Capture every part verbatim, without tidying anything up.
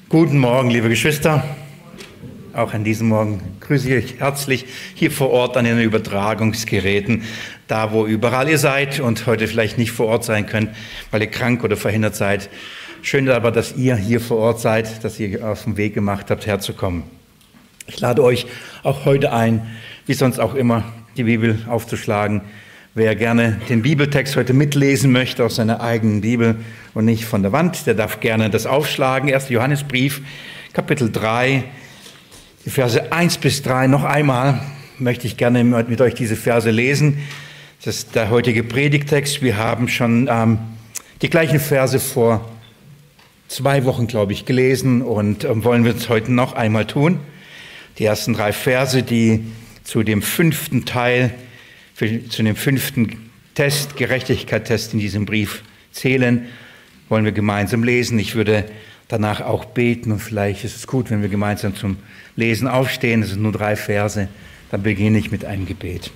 Guten Morgen, liebe Geschwister. Auch an diesem Morgen grüße ich euch herzlich hier vor Ort an den Übertragungsgeräten, da wo überall ihr seid und heute vielleicht nicht vor Ort sein könnt, weil ihr krank oder verhindert seid. Schön aber, dass ihr hier vor Ort seid, dass ihr auf den Weg gemacht habt, herzukommen. Ich lade euch auch heute ein, wie sonst auch immer, die Bibel aufzuschlagen. Wer gerne den Bibeltext heute mitlesen möchte aus seiner eigenen Bibel und nicht von der Wand, der darf gerne das aufschlagen. erster Johannesbrief, Kapitel drei, die Verse eins bis drei. Noch einmal möchte ich gerne mit euch diese Verse lesen. Das ist der heutige Predigtext. Wir haben schon ähm, die gleichen Verse vor zwei Wochen, glaube ich, gelesen und ähm, wollen wir es heute noch einmal tun. Die ersten drei Verse, die zu dem fünften Teil, für, zu dem fünften Test, Gerechtigkeitstest in diesem Brief zählen, wollen wir gemeinsam lesen. Ich würde danach auch beten und vielleicht ist es gut, wenn wir gemeinsam zum Lesen aufstehen. Es sind nur drei Verse. Dann beginne ich mit einem Gebet.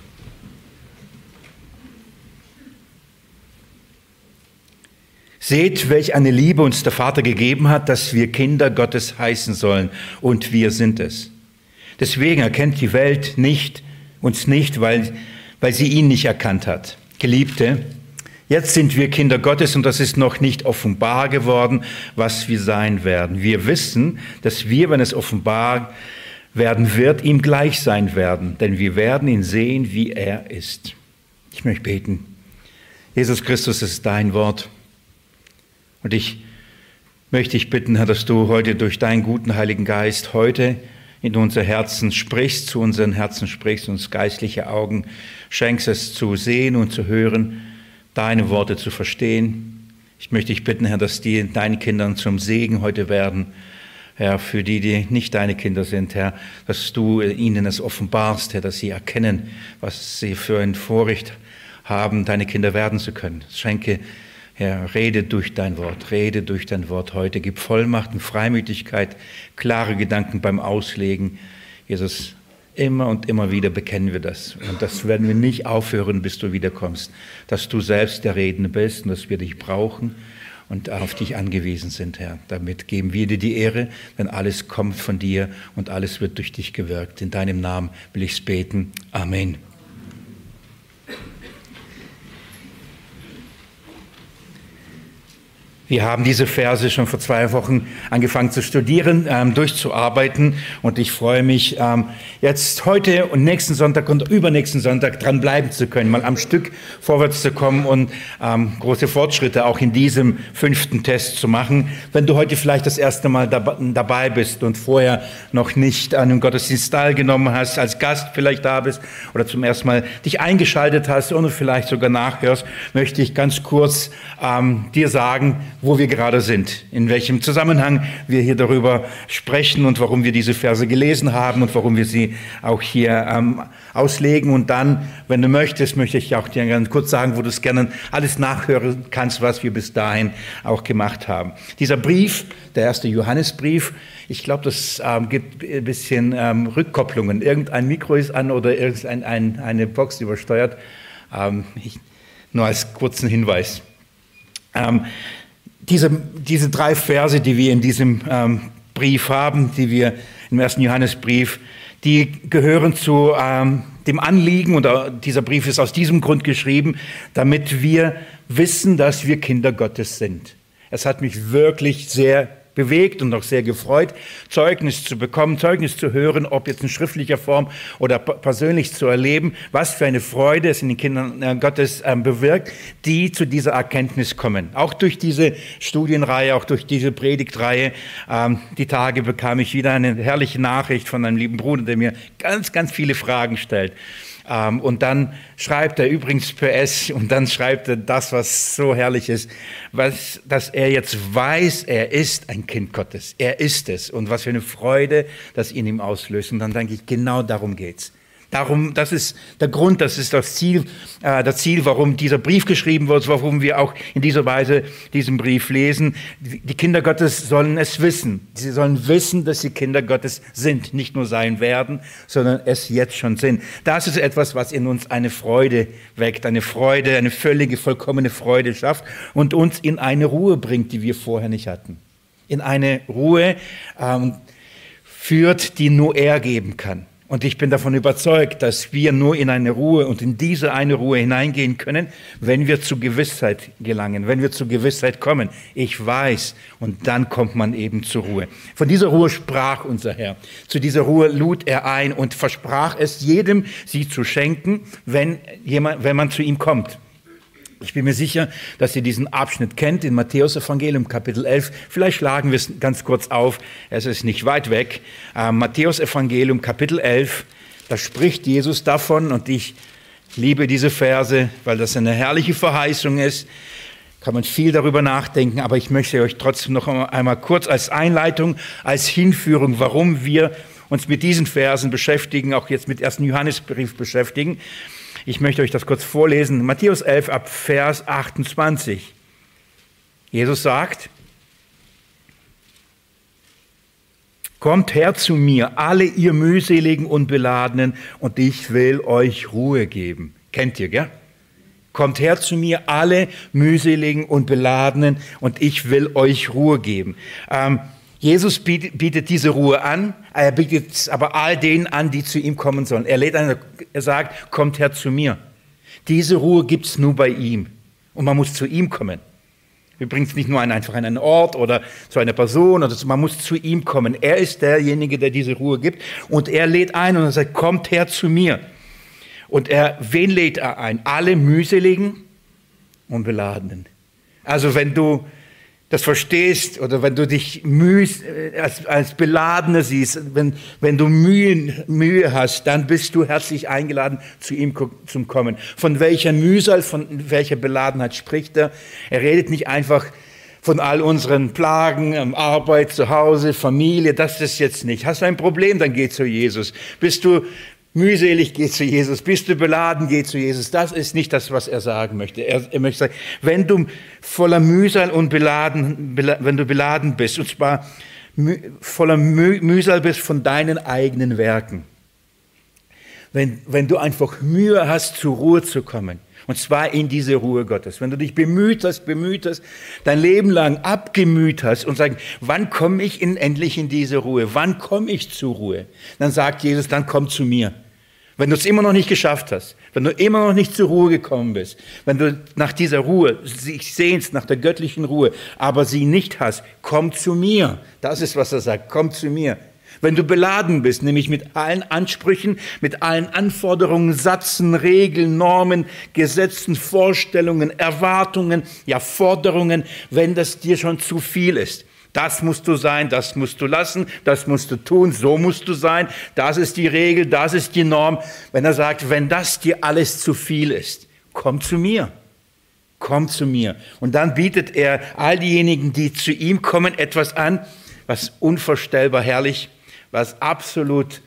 Seht, welch eine Liebe uns der Vater gegeben hat, dass wir Kinder Gottes heißen sollen, und wir sind es. Deswegen erkennt die Welt nicht, uns nicht, weil, weil sie ihn nicht erkannt hat. Geliebte, jetzt sind wir Kinder Gottes und das ist noch nicht offenbar geworden, was wir sein werden. Wir wissen, dass wir, wenn es offenbar werden wird, ihm gleich sein werden, denn wir werden ihn sehen, wie er ist. Ich möchte beten. Jesus Christus, es ist dein Wort. Und ich möchte dich bitten, Herr, dass du heute durch deinen guten Heiligen Geist heute in unser Herzen sprichst, zu unseren Herzen sprichst, uns geistliche Augen schenkst, es zu sehen und zu hören, deine Worte zu verstehen. Ich möchte dich bitten, Herr, dass die deinen Kindern zum Segen heute werden, Herr, für die, die nicht deine Kinder sind, Herr, dass du ihnen es offenbarst, Herr, dass sie erkennen, was sie für ein Vorrecht haben, deine Kinder werden zu können. Schenke, Herr, rede durch dein Wort, rede durch dein Wort heute. Gib Vollmacht und Freimütigkeit, klare Gedanken beim Auslegen. Jesus, immer und immer wieder bekennen wir das. Und das werden wir nicht aufhören, bis du wiederkommst. Dass du selbst der Redende bist und dass wir dich brauchen und auf dich angewiesen sind, Herr. Damit geben wir dir die Ehre, denn alles kommt von dir und alles wird durch dich gewirkt. In deinem Namen will ich es beten. Amen. Wir haben diese Verse schon vor zwei Wochen angefangen zu studieren, ähm, durchzuarbeiten und ich freue mich, ähm, jetzt heute und nächsten Sonntag und übernächsten Sonntag dran bleiben zu können, mal am Stück vorwärts zu kommen und ähm, große Fortschritte auch in diesem fünften Test zu machen. Wenn du heute vielleicht das erste Mal dab- dabei bist und vorher noch nicht an einem Gottesdienst teilgenommen hast, als Gast vielleicht da bist oder zum ersten Mal dich eingeschaltet hast und vielleicht sogar nachhörst, möchte ich ganz kurz ähm, dir sagen, wo wir gerade sind, in welchem Zusammenhang wir hier darüber sprechen und warum wir diese Verse gelesen haben und warum wir sie auch hier ähm, auslegen. Und dann, wenn du möchtest, möchte ich auch dir ganz kurz sagen, wo du es gerne alles nachhören kannst, was wir bis dahin auch gemacht haben. Dieser Brief, der erste Johannesbrief, ich glaube, das ähm, gibt ein bisschen ähm, Rückkopplungen. Irgendein Mikro ist an oder irgendeine ein, eine Box übersteuert. Ähm, ich, nur als kurzen Hinweis. Ähm, Diese, diese drei Verse, die wir in diesem ähm, Brief haben, die wir im ersten Johannesbrief, die gehören zu ähm, dem Anliegen, und dieser Brief ist aus diesem Grund geschrieben, damit wir wissen, dass wir Kinder Gottes sind. Es hat mich wirklich sehr bewegt und auch sehr gefreut, Zeugnis zu bekommen, Zeugnis zu hören, ob jetzt in schriftlicher Form oder persönlich zu erleben, was für eine Freude es in den Kindern Gottes bewirkt, die zu dieser Erkenntnis kommen. Auch durch diese Studienreihe, auch durch diese Predigtreihe, die Tage bekam ich wieder eine herrliche Nachricht von einem lieben Bruder, der mir ganz, ganz viele Fragen stellt. Ähm, und dann schreibt er übrigens P S und dann schreibt er das, was so herrlich ist, was, dass er jetzt weiß, er ist ein Kind Gottes. Er ist es. Und was für eine Freude das in ihm auslöst. Und dann denke ich, genau darum geht's. Darum, das ist der Grund, das ist das Ziel, äh, das Ziel, warum dieser Brief geschrieben wird, warum wir auch in dieser Weise diesen Brief lesen. Die Kinder Gottes sollen es wissen. Sie sollen wissen, dass sie Kinder Gottes sind, nicht nur sein werden, sondern es jetzt schon sind. Das ist etwas, was in uns eine Freude weckt, eine Freude, eine völlige, vollkommene Freude schafft und uns in eine Ruhe bringt, die wir vorher nicht hatten. in eine Ruhe ähm, führt, die nur er geben kann. Und ich bin davon überzeugt, dass wir nur in eine Ruhe und in diese eine Ruhe hineingehen können, wenn wir zu Gewissheit gelangen, wenn wir zu Gewissheit kommen. Ich weiß, und dann kommt man eben zur Ruhe. Von dieser Ruhe sprach unser Herr. Zu dieser Ruhe lud er ein und versprach es jedem, sie zu schenken, wenn jemand, wenn man zu ihm kommt. Ich bin mir sicher, dass ihr diesen Abschnitt kennt in Matthäus Evangelium Kapitel elf. Vielleicht schlagen wir es ganz kurz auf, es ist nicht weit weg. Äh, Matthäus Evangelium Kapitel elf, da spricht Jesus davon, und ich liebe diese Verse, weil das eine herrliche Verheißung ist. Kann man viel darüber nachdenken, aber ich möchte euch trotzdem noch einmal kurz als Einleitung, als Hinführung, warum wir uns mit diesen Versen beschäftigen, auch jetzt mit ersten Johannesbrief beschäftigen. Ich möchte euch das kurz vorlesen. Matthäus elf ab Vers achtundzwanzig. Jesus sagt, kommt her zu mir, alle ihr mühseligen und Beladenen, und ich will euch Ruhe geben. Kennt ihr, gell? Kommt her zu mir, alle mühseligen und Beladenen, und ich will euch Ruhe geben. Ähm, Jesus bietet, bietet diese Ruhe an, er bietet es aber all denen an, die zu ihm kommen sollen. Er lädt ein, er sagt, kommt her zu mir. Diese Ruhe gibt es nur bei ihm. Und man muss zu ihm kommen. Übrigens nicht nur einfach an einen Ort oder zu einer Person, oder so, man muss zu ihm kommen. Er ist derjenige, der diese Ruhe gibt. Und er lädt ein und er sagt, kommt her zu mir. Und er, wen lädt er ein? Alle mühseligen und Beladenen. Also wenn du das verstehst oder wenn du dich mühst, als, als Beladener siehst, wenn, wenn du Mühen, Mühe hast, dann bist du herzlich eingeladen, zu ihm zu kommen. Von welcher Mühsal, von welcher Beladenheit spricht er? Er redet nicht einfach von all unseren Plagen, Arbeit, zu Hause, Familie, das ist jetzt nicht. Hast du ein Problem, dann geh zu Jesus. Bist du mühselig, geh zu Jesus. Bist du beladen, geh zu Jesus. Das ist nicht das, was er sagen möchte. Er, er möchte sagen, wenn du voller Mühsal und beladen, bela, wenn du beladen bist, und zwar mü, voller Müh, Mühsal bist von deinen eigenen Werken, wenn, wenn du einfach Mühe hast, zur Ruhe zu kommen, und zwar in diese Ruhe Gottes, wenn du dich bemüht hast, bemüht hast, dein Leben lang abgemüht hast und sagst, wann komme ich in, endlich in diese Ruhe? Wann komme ich zur Ruhe? Dann sagt Jesus, dann komm zu mir. Wenn du es immer noch nicht geschafft hast, wenn du immer noch nicht zur Ruhe gekommen bist, wenn du nach dieser Ruhe dich sehnst, nach der göttlichen Ruhe, aber sie nicht hast, komm zu mir. Das ist, was er sagt, komm zu mir. Wenn du beladen bist, nämlich mit allen Ansprüchen, mit allen Anforderungen, Satzen, Regeln, Normen, Gesetzen, Vorstellungen, Erwartungen, ja Forderungen, wenn das dir schon zu viel ist. Das musst du sein, das musst du lassen, das musst du tun, so musst du sein, das ist die Regel, das ist die Norm. Wenn er sagt, wenn das dir alles zu viel ist, komm zu mir, komm zu mir. Und dann bietet er all diejenigen, die zu ihm kommen, etwas an, was unvorstellbar herrlich, was absolut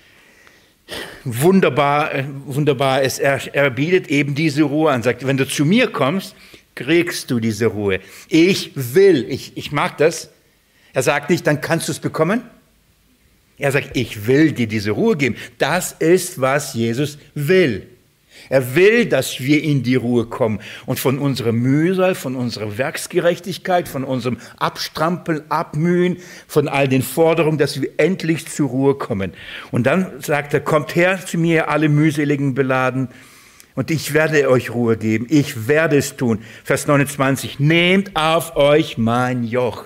wunderbar, wunderbar ist. Er, er bietet eben diese Ruhe an, sagt, wenn du zu mir kommst, kriegst du diese Ruhe. Ich will, ich, ich mag das. Er sagt nicht, dann kannst du es bekommen. Er sagt, ich will dir diese Ruhe geben. Das ist, was Jesus will. Er will, dass wir in die Ruhe kommen und von unserer Mühsal, von unserer Werksgerechtigkeit, von unserem Abstrampeln, Abmühen, von all den Forderungen, dass wir endlich zur Ruhe kommen. Und dann sagt er, kommt her zu mir, alle mühseligen Beladen, und ich werde euch Ruhe geben. Ich werde es tun. Vers neunundzwanzig, nehmt auf euch mein Joch.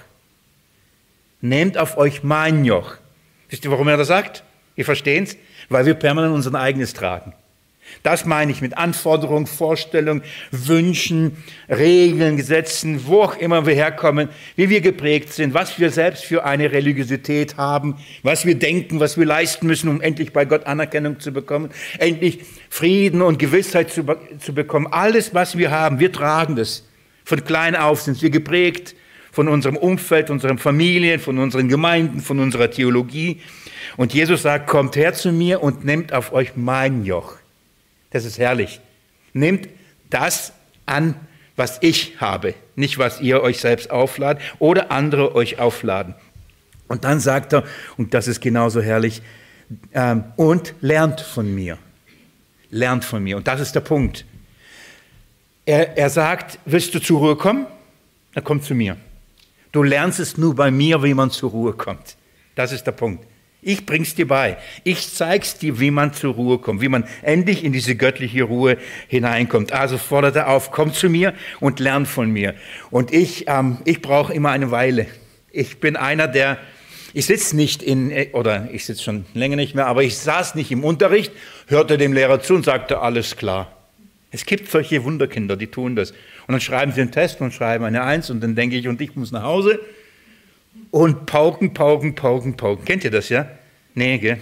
Nehmt auf euch mein Joch. Wisst ihr, warum er das sagt? Ihr versteht es? Weil wir permanent unser eigenes tragen. Das meine ich mit Anforderungen, Vorstellungen, Wünschen, Regeln, Gesetzen, wo auch immer wir herkommen, wie wir geprägt sind, was wir selbst für eine Religiosität haben, was wir denken, was wir leisten müssen, um endlich bei Gott Anerkennung zu bekommen, endlich Frieden und Gewissheit zu, zu bekommen. Alles, was wir haben, wir tragen das. Von klein auf sind wir geprägt von unserem Umfeld, unseren Familien, von unseren Gemeinden, von unserer Theologie. Und Jesus sagt, kommt her zu mir und nehmt auf euch mein Joch. Das ist herrlich. Nehmt das an, was ich habe, nicht was ihr euch selbst aufladet oder andere euch aufladen. Und dann sagt er, und das ist genauso herrlich, ähm, und lernt von mir. Lernt von mir. Und das ist der Punkt. Er, er sagt, willst du zur Ruhe kommen? Dann komm zu mir. Du lernst es nur bei mir, wie man zur Ruhe kommt. Das ist der Punkt. Ich bring's dir bei. Ich zeig's dir, wie man zur Ruhe kommt, wie man endlich in diese göttliche Ruhe hineinkommt. Also fordert er auf, komm zu mir und lern von mir. Und ich, ähm, ich brauche immer eine Weile. Ich bin einer, der, ich sitze nicht in, oder ich sitze schon länger nicht mehr, aber ich saß nicht im Unterricht, hörte dem Lehrer zu und sagte, alles klar. Es gibt solche Wunderkinder, die tun das. Und dann schreiben sie einen Test und schreiben eine Eins und dann denke ich, und ich muss nach Hause. Und pauken, pauken, pauken, pauken. Kennt ihr das, ja? Nee, gell?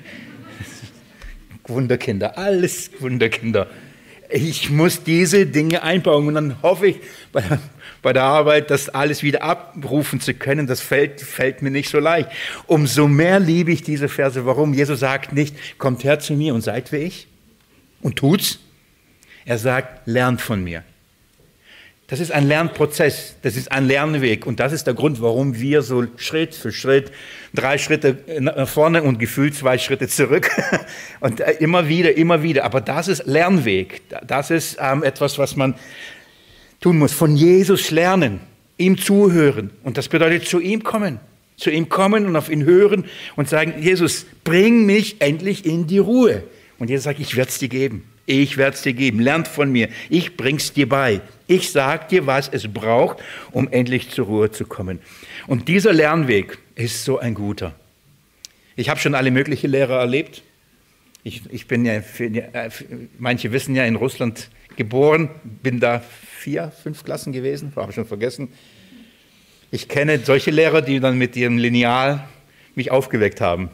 Wunderkinder, alles Wunderkinder. Ich muss diese Dinge einbauen und dann hoffe ich bei der, bei der Arbeit, das alles wieder abrufen zu können. Das fällt, fällt mir nicht so leicht. Umso mehr liebe ich diese Verse. Warum? Jesus sagt nicht, kommt her zu mir und seid wie ich und tut's. Er sagt, lernt von mir. Das ist ein Lernprozess, das ist ein Lernweg und das ist der Grund, warum wir so Schritt für Schritt, drei Schritte nach vorne und gefühlt zwei Schritte zurück und immer wieder, immer wieder. Aber das ist Lernweg, das ist ähm, etwas, was man tun muss. Von Jesus lernen, ihm zuhören und das bedeutet zu ihm kommen, zu ihm kommen und auf ihn hören und sagen, Jesus, bring mich endlich in die Ruhe. Und Jesus sagt, ich werde es dir geben. Ich werde es dir geben. Lernt von mir. Ich bring's dir bei. Ich sag dir, was es braucht, um endlich zur Ruhe zu kommen. Und dieser Lernweg ist so ein guter. Ich habe schon alle möglichen Lehrer erlebt. Ich, ich bin ja, für, manche wissen ja, in Russland geboren, bin da vier, fünf Klassen gewesen, habe ich schon vergessen. Ich kenne solche Lehrer, die dann mit ihrem Lineal mich aufgeweckt haben.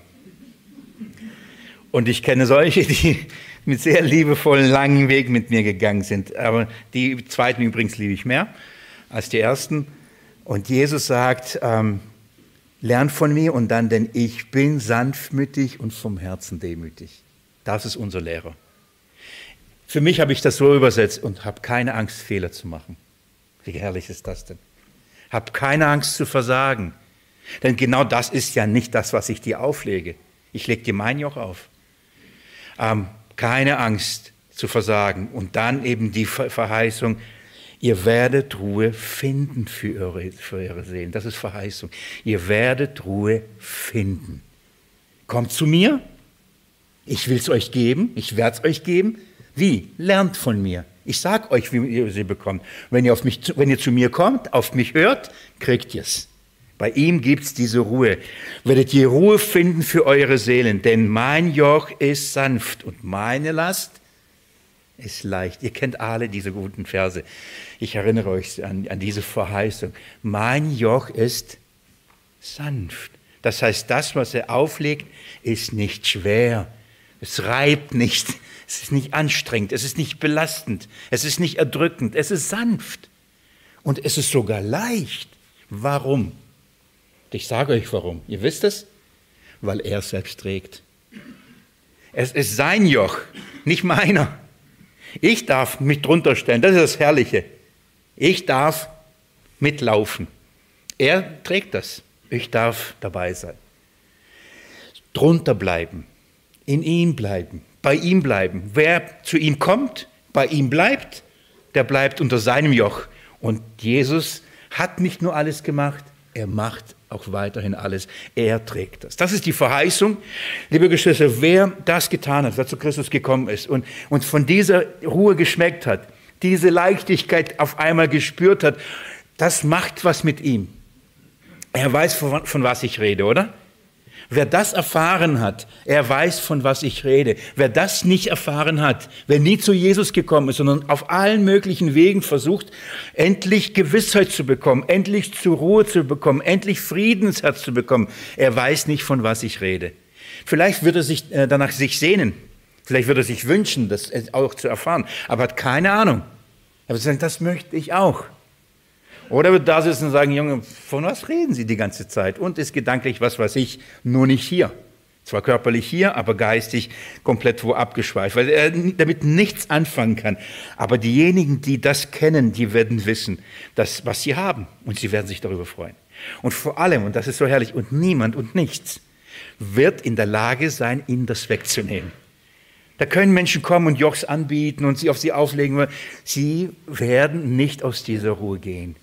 Und ich kenne solche, die mit sehr liebevollen, langen Weg mit mir gegangen sind. Aber die zweiten übrigens liebe ich mehr als die ersten. Und Jesus sagt, ähm, lern von mir und dann, denn ich bin sanftmütig und vom Herzen demütig. Das ist unser Lehrer. Für mich habe ich das so übersetzt und habe keine Angst, Fehler zu machen. Wie herrlich ist das denn? Hab keine Angst zu versagen. Denn genau das ist ja nicht das, was ich dir auflege. Ich lege dir mein Joch auf. Ähm, keine Angst zu versagen. Und dann eben die Verheißung, ihr werdet Ruhe finden für eure, für eure Seelen. Das ist Verheißung. Ihr werdet Ruhe finden. Kommt zu mir. Ich will es euch geben. Ich werde es euch geben. Wie? Lernt von mir. Ich sage euch, wie ihr sie bekommt. Wenn ihr, auf mich, wenn ihr zu mir kommt, auf mich hört, kriegt ihr es. Bei ihm gibt es diese Ruhe. Werdet ihr Ruhe finden für eure Seelen, denn mein Joch ist sanft und meine Last ist leicht. Ihr kennt alle diese guten Verse. Ich erinnere euch an, an diese Verheißung. Mein Joch ist sanft. Das heißt, das, was er auflegt, ist nicht schwer. Es reibt nicht. Es ist nicht anstrengend. Es ist nicht belastend. Es ist nicht erdrückend. Es ist sanft. Und es ist sogar leicht. Warum? Ich sage euch warum. Ihr wisst es? Weil er es selbst trägt. Es ist sein Joch, nicht meiner. Ich darf mich drunter stellen. Das ist das Herrliche. Ich darf mitlaufen. Er trägt das. Ich darf dabei sein. Drunter bleiben. In ihm bleiben. Bei ihm bleiben. Wer zu ihm kommt, bei ihm bleibt, der bleibt unter seinem Joch. Und Jesus hat nicht nur alles gemacht, er macht auch weiterhin alles. Er trägt das. Das ist die Verheißung, liebe Geschwister, wer das getan hat, wer zu Christus gekommen ist und, und von dieser Ruhe geschmeckt hat, diese Leichtigkeit auf einmal gespürt hat, das macht was mit ihm. Er weiß, von, von was ich rede, oder? Wer das erfahren hat, er weiß, von was ich rede. Wer das nicht erfahren hat, wer nie zu Jesus gekommen ist, sondern auf allen möglichen Wegen versucht, endlich Gewissheit zu bekommen, endlich zur Ruhe zu bekommen, endlich Frieden ins Herz zu bekommen, er weiß nicht, von was ich rede. Vielleicht wird er sich äh, danach sich sehnen, vielleicht wird er sich wünschen, das auch zu erfahren, aber hat keine Ahnung. Er wird sagen, das möchte ich auch. Oder wird da sitzen und sagen, Junge, von was reden Sie die ganze Zeit? Und ist gedanklich, was weiß ich, nur nicht hier. Zwar körperlich hier, aber geistig komplett wo abgeschweift, weil er damit nichts anfangen kann. Aber diejenigen, die das kennen, die werden wissen, dass, was sie haben. Und sie werden sich darüber freuen. Und vor allem, und das ist so herrlich, und niemand und nichts wird in der Lage sein, ihnen das wegzunehmen. Da können Menschen kommen und Jochs anbieten und sie auf sie auflegen. Sie werden nicht aus dieser Ruhe gehen.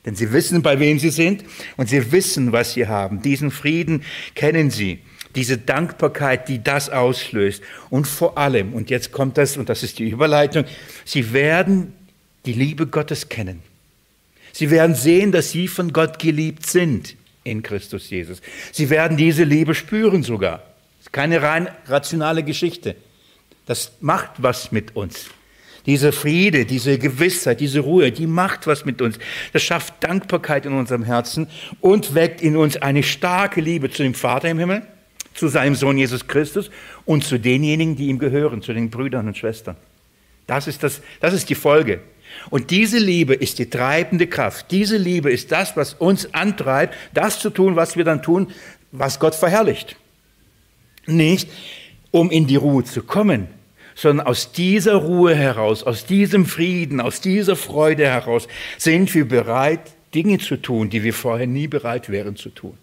Denn sie wissen, bei wem sie sind und sie wissen, was sie haben. Diesen Frieden kennen sie. Diese Dankbarkeit, die das auslöst. Und vor allem, und jetzt kommt das, und das ist die Überleitung, sie werden die Liebe Gottes kennen. Sie werden sehen, dass sie von Gott geliebt sind in Christus Jesus. Sie werden diese Liebe spüren sogar. Das ist keine rein rationale Geschichte. Das macht was mit uns. Dieser Friede, diese Gewissheit, diese Ruhe, die macht was mit uns. Das schafft Dankbarkeit in unserem Herzen und weckt in uns eine starke Liebe zu dem Vater im Himmel, zu seinem Sohn Jesus Christus und zu denjenigen, die ihm gehören, zu den Brüdern und Schwestern. Das ist, das, das ist die Folge. Und diese Liebe ist die treibende Kraft. Diese Liebe ist das, was uns antreibt, das zu tun, was wir dann tun, was Gott verherrlicht. Nicht, um in die Ruhe zu kommen, sondern aus dieser Ruhe heraus, aus diesem Frieden, aus dieser Freude heraus sind wir bereit, Dinge zu tun, die wir vorher nie bereit wären zu tun.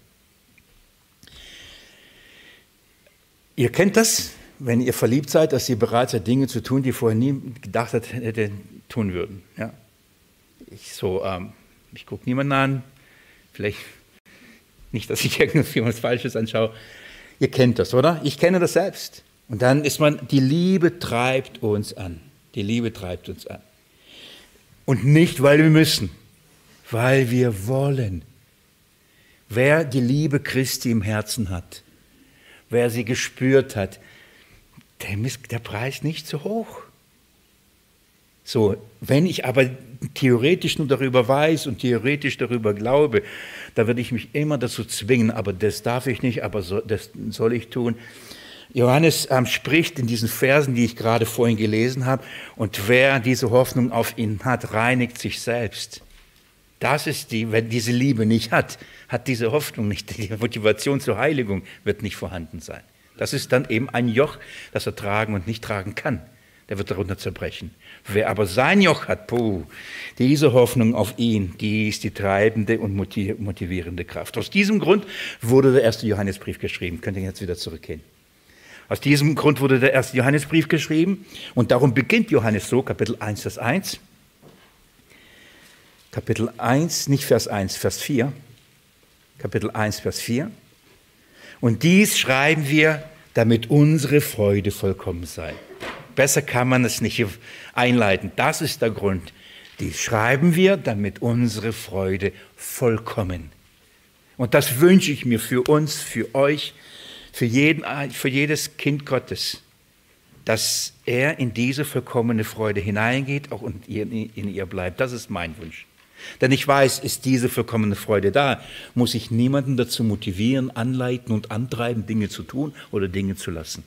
Ihr kennt das, wenn ihr verliebt seid, dass ihr bereit seid, Dinge zu tun, die ihr vorher nie gedacht hättet, tun würden. Ja? Ich, so, ähm, ich gucke niemanden an, vielleicht nicht, dass ich irgendwas Falsches anschaue. Ihr kennt das, oder? Ich kenne das selbst. Und dann ist man, die Liebe treibt uns an. Die Liebe treibt uns an. Und nicht, weil wir müssen, weil wir wollen. Wer die Liebe Christi im Herzen hat, wer sie gespürt hat, dem ist der Preis nicht so hoch. So, wenn ich aber theoretisch nur darüber weiß und theoretisch darüber glaube, da würde ich mich immer dazu zwingen, aber das darf ich nicht, aber so, das soll ich tun. Johannes ähm, spricht in diesen Versen, die ich gerade vorhin gelesen habe, und wer diese Hoffnung auf ihn hat, reinigt sich selbst. Das ist die, wenn diese Liebe nicht hat, hat diese Hoffnung nicht, die Motivation zur Heiligung wird nicht vorhanden sein. Das ist dann eben ein Joch, das er tragen und nicht tragen kann. Der wird darunter zerbrechen. Wer aber sein Joch hat, puh, diese Hoffnung auf ihn, die ist die treibende und motivierende Kraft. Aus diesem Grund wurde der erste Johannesbrief geschrieben. Könnt ihr jetzt wieder zurückgehen. Aus diesem Grund wurde der erste Johannesbrief geschrieben und darum beginnt Johannes so, Kapitel eins, Vers eins. Kapitel eins, nicht Vers eins, Vers vier. Kapitel eins, Vers vier. Und dies schreiben wir, damit unsere Freude vollkommen sei. Besser kann man es nicht einleiten. Das ist der Grund. Dies schreiben wir, damit unsere Freude vollkommen. Und das wünsche ich mir für uns, für euch, für, jeden, für jedes Kind Gottes, dass er in diese vollkommene Freude hineingeht auch und in ihr bleibt. Das ist mein Wunsch. Denn ich weiß, ist diese vollkommene Freude da, muss ich niemanden dazu motivieren, anleiten und antreiben, Dinge zu tun oder Dinge zu lassen.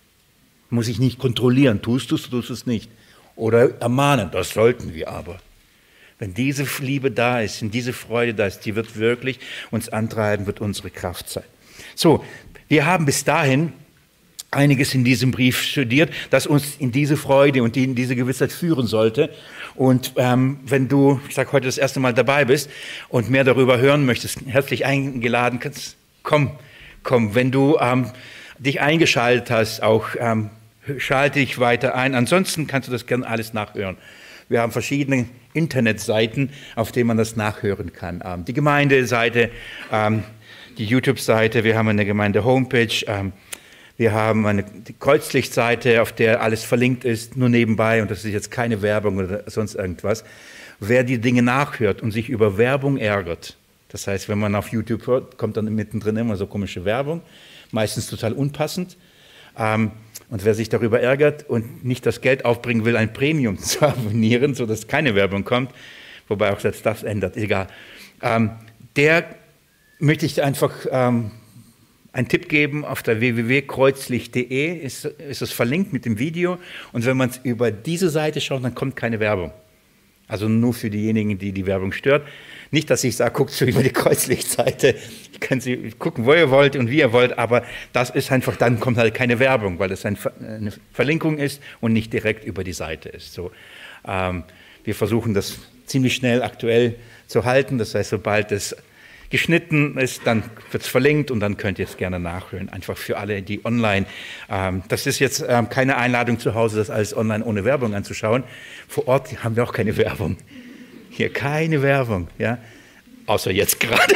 Muss ich nicht kontrollieren, tust du es, tust du es nicht. Oder ermahnen, das sollten wir aber. Wenn diese Liebe da ist, wenn diese Freude da ist, die wird wirklich uns antreiben, wird unsere Kraft sein. So, wir haben bis dahin einiges in diesem Brief studiert, das uns in diese Freude und in diese Gewissheit führen sollte. Und ähm, wenn du, ich sage heute das erste Mal dabei bist und mehr darüber hören möchtest, herzlich eingeladen, kannst, komm, komm. Wenn du ähm, dich eingeschaltet hast, auch ähm, schalte dich weiter ein. Ansonsten kannst du das gerne alles nachhören. Wir haben verschiedene Internetseiten, auf denen man das nachhören kann. Ähm, die Gemeindeseite, ähm, die YouTube-Seite, wir haben eine Gemeinde-Homepage, ähm, wir haben eine Kreuzlichtseite, auf der alles verlinkt ist, nur nebenbei, und das ist jetzt keine Werbung oder sonst irgendwas. Wer die Dinge nachhört und sich über Werbung ärgert, das heißt, wenn man auf YouTube hört, kommt dann mittendrin immer so komische Werbung, meistens total unpassend. Ähm, und wer sich darüber ärgert und nicht das Geld aufbringen will, ein Premium zu abonnieren, sodass keine Werbung kommt, wobei auch selbst das ändert, egal, ähm, der möchte ich einfach ähm, einen Tipp geben. Auf der w w w punkt kreuzlicht punkt de ist, ist es verlinkt mit dem Video. Und wenn man es über diese Seite schaut, dann kommt keine Werbung. Also nur für diejenigen, die die Werbung stört. Nicht, dass ich sage, guckt so über die Kreuzlichtseite. Ihr könnt sie gucken, wo ihr wollt und wie ihr wollt, aber das ist einfach, dann kommt halt keine Werbung, weil es eine Verlinkung ist und nicht direkt über die Seite ist. So, ähm, wir versuchen das ziemlich schnell aktuell zu halten. Das heißt, sobald es geschnitten ist, dann wird es verlinkt und dann könnt ihr es gerne nachhören. Einfach für alle, die online, ähm, das ist jetzt ähm, keine Einladung zu Hause, das alles online ohne Werbung anzuschauen. Vor Ort haben wir auch keine Werbung. Hier keine Werbung. Ja? Außer jetzt gerade.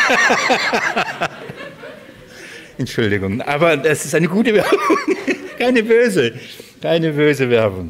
Entschuldigung, aber das ist eine gute Werbung. Keine böse, keine böse Werbung.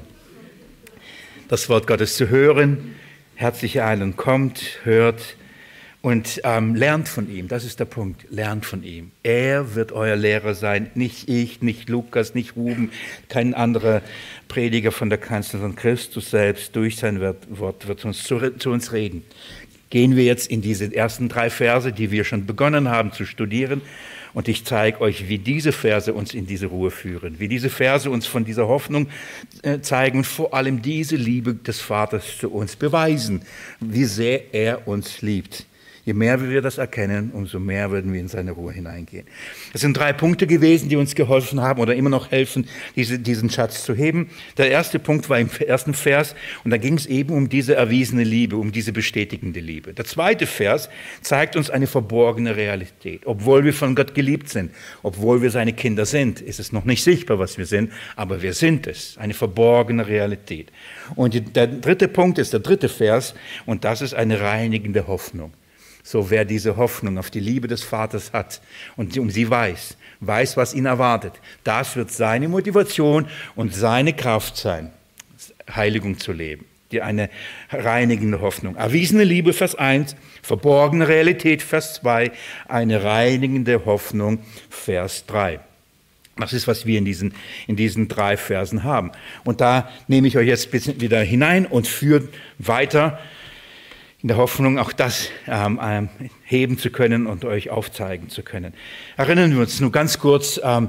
Das Wort Gottes zu hören, herzliche Einladung, kommt, hört und ähm, lernt von ihm. Das ist der Punkt, lernt von ihm. Er wird euer Lehrer sein, nicht ich, nicht Lukas, nicht Ruben, kein anderer Prediger von der Kanzel, sondern Christus selbst durch sein Wort wird uns zu, zu uns reden. Gehen wir jetzt in diese ersten drei Verse, die wir schon begonnen haben zu studieren. Und ich zeige euch, wie diese Verse uns in diese Ruhe führen, wie diese Verse uns von dieser Hoffnung zeigen und vor allem diese Liebe des Vaters zu uns beweisen, wie sehr er uns liebt. Je mehr wir das erkennen, umso mehr werden wir in seine Ruhe hineingehen. Es sind drei Punkte gewesen, die uns geholfen haben oder immer noch helfen, diese, diesen Schatz zu heben. Der erste Punkt war im ersten Vers und da ging es eben um diese erwiesene Liebe, um diese bestätigende Liebe. Der zweite Vers zeigt uns eine verborgene Realität. Obwohl wir von Gott geliebt sind, obwohl wir seine Kinder sind, ist es noch nicht sichtbar, was wir sind, aber wir sind es. Eine verborgene Realität. Und der dritte Punkt ist der dritte Vers und das ist eine reinigende Hoffnung. So wer diese Hoffnung auf die Liebe des Vaters hat und um sie weiß, weiß, was ihn erwartet, das wird seine Motivation und seine Kraft sein, Heiligung zu leben. Die eine reinigende Hoffnung. Erwiesene Liebe, Vers eins, verborgene Realität, Vers zwei, eine reinigende Hoffnung, Vers drei. Das ist, was wir in diesen, in diesen drei Versen haben. Und da nehme ich euch jetzt ein bisschen wieder hinein und führe weiter, in der Hoffnung, auch das ähm, ähm, heben zu können und euch aufzeigen zu können. Erinnern wir uns nur ganz kurz ähm,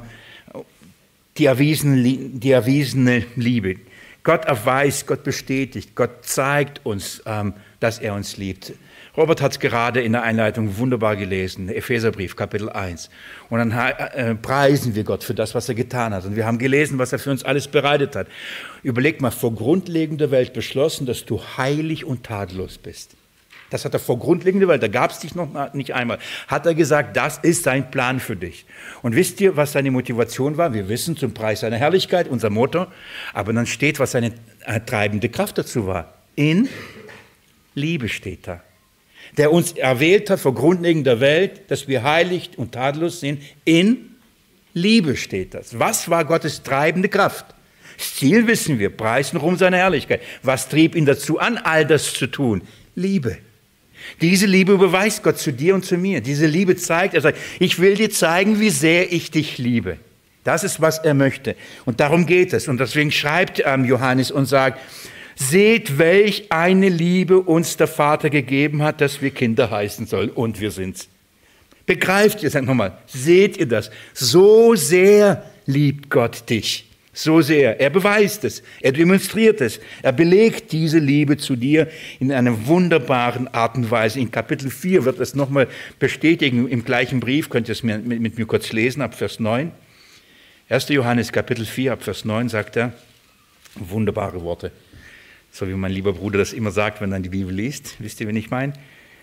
die, erwiesene, die erwiesene Liebe. Gott erweist, Gott bestätigt, Gott zeigt uns, ähm, dass er uns liebt. Robert hat es gerade in der Einleitung wunderbar gelesen, Epheserbrief, Kapitel eins. Und dann äh, preisen wir Gott für das, was er getan hat. Und wir haben gelesen, was er für uns alles bereitet hat. Überleg mal, vor Grundlegung der Welt beschlossen, dass du heilig und tadellos bist. Das hat er vor Grundlegung der Welt, da gab es dich noch nicht einmal. Hat er gesagt, das ist sein Plan für dich. Und wisst ihr, was seine Motivation war? Wir wissen, zum Preis seiner Herrlichkeit, unser Motto. Aber dann steht, was seine treibende Kraft dazu war. In Liebe steht da. Der uns erwählt hat vor Grundlegung der Welt, dass wir heilig und tadellos sind. In Liebe steht das. Was war Gottes treibende Kraft? Das Ziel wissen wir, preisen Ruhm seiner Herrlichkeit. Was trieb ihn dazu an, all das zu tun? Liebe. Diese Liebe beweist Gott zu dir und zu mir. Diese Liebe zeigt, er sagt, ich will dir zeigen, wie sehr ich dich liebe. Das ist, was er möchte. Und darum geht es. Und deswegen schreibt ähm, Johannes und sagt, seht, welch eine Liebe uns der Vater gegeben hat, dass wir Kinder heißen sollen. Und wir sind's. Begreift ihr, sagt nochmal, seht ihr das? So sehr liebt Gott dich. So sehr. Er beweist es. Er demonstriert es. Er belegt diese Liebe zu dir in einer wunderbaren Art und Weise. In Kapitel vier wird es nochmal bestätigen. Im gleichen Brief könnt ihr es mit, mit mir kurz lesen, ab Vers neun. erster Johannes Kapitel vier, ab Vers neun sagt er, wunderbare Worte. So wie mein lieber Bruder das immer sagt, wenn er die Bibel liest. Wisst ihr, wen ich meine?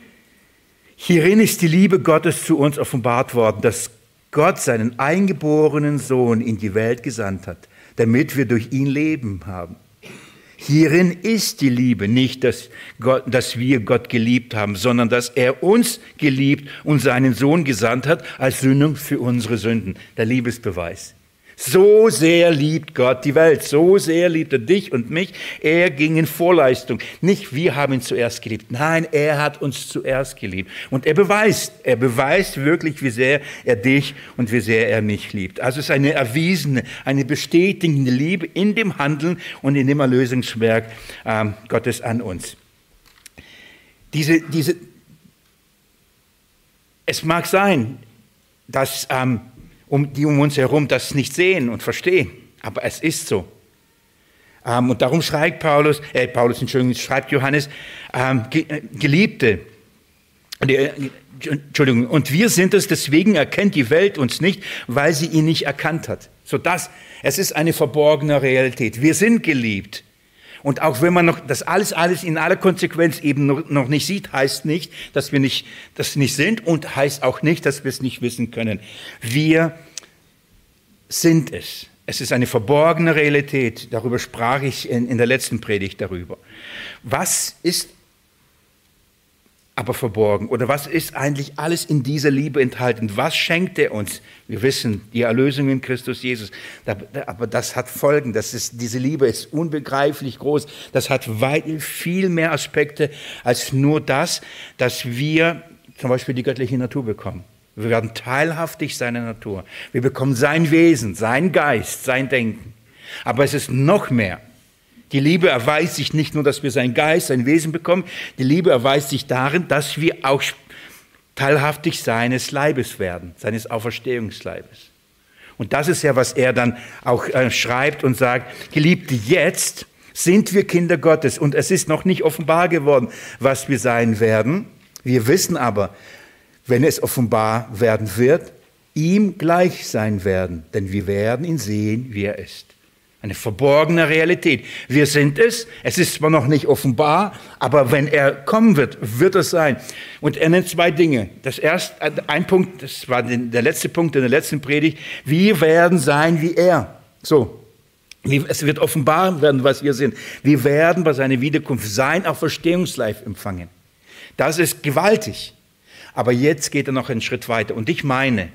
Hierin ist die Liebe Gottes zu uns offenbart worden, dass Gott seinen eingeborenen Sohn in die Welt gesandt hat, damit wir durch ihn Leben haben. Hierin ist die Liebe, nicht, dass, Gott, dass wir Gott geliebt haben, sondern dass er uns geliebt und seinen Sohn gesandt hat als Sühnung für unsere Sünden. Der Liebesbeweis. So sehr liebt Gott die Welt, so sehr liebt er dich und mich. Er ging in Vorleistung. Nicht wir haben ihn zuerst geliebt, nein, er hat uns zuerst geliebt. Und er beweist, er beweist wirklich, wie sehr er dich und wie sehr er mich liebt. Also es ist eine erwiesene, eine bestätigende Liebe in dem Handeln und in dem Erlösungswerk ähm, Gottes an uns. Diese, diese, es mag sein, dass ähm, Um, die um uns herum das nicht sehen und verstehen. Aber es ist so. Ähm, und darum schreibt Paulus, äh, Paulus, Entschuldigung, schreibt Johannes, ähm, Ge äh, Geliebte, äh, Entschuldigung, und wir sind es, deswegen erkennt die Welt uns nicht, weil sie ihn nicht erkannt hat. So das, es ist eine verborgene Realität. Wir sind geliebt. Und auch wenn man noch das alles, alles in aller Konsequenz eben noch, noch nicht sieht, heißt nicht, dass wir nicht, das nicht sind und heißt auch nicht, dass wir es nicht wissen können. Wir sind es. Es ist eine verborgene Realität. Darüber sprach ich in, in der letzten Predigt darüber. Was ist aber verborgen? Oder was ist eigentlich alles in dieser Liebe enthalten? Was schenkt er uns? Wir wissen, die Erlösung in Christus Jesus. Aber das hat Folgen. Das ist, diese Liebe ist unbegreiflich groß. Das hat weit, viel mehr Aspekte als nur das, dass wir zum Beispiel die göttliche Natur bekommen. Wir werden teilhaftig seiner Natur. Wir bekommen sein Wesen, sein Geist, sein Denken. Aber es ist noch mehr. Die Liebe erweist sich nicht nur, dass wir sein Geist, sein Wesen bekommen. Die Liebe erweist sich darin, dass wir auch teilhaftig seines Leibes werden, seines Auferstehungsleibes. Und das ist ja, was er dann auch äh, schreibt und sagt, Geliebte, jetzt sind wir Kinder Gottes und es ist noch nicht offenbar geworden, was wir sein werden. Wir wissen aber, wenn es offenbar werden wird, ihm gleich sein werden, denn wir werden ihn sehen, wie er ist. Eine verborgene Realität. Wir sind es. Es ist zwar noch nicht offenbar, aber wenn er kommen wird, wird es sein. Und er nennt zwei Dinge. Das erste, ein Punkt, das war der letzte Punkt in der letzten Predigt. Wir werden sein wie er. So. Es wird offenbar werden, was wir sind. Wir werden bei seiner Wiederkunft sein Auferstehungsleib empfangen. Das ist gewaltig. Aber jetzt geht er noch einen Schritt weiter. Und ich meine,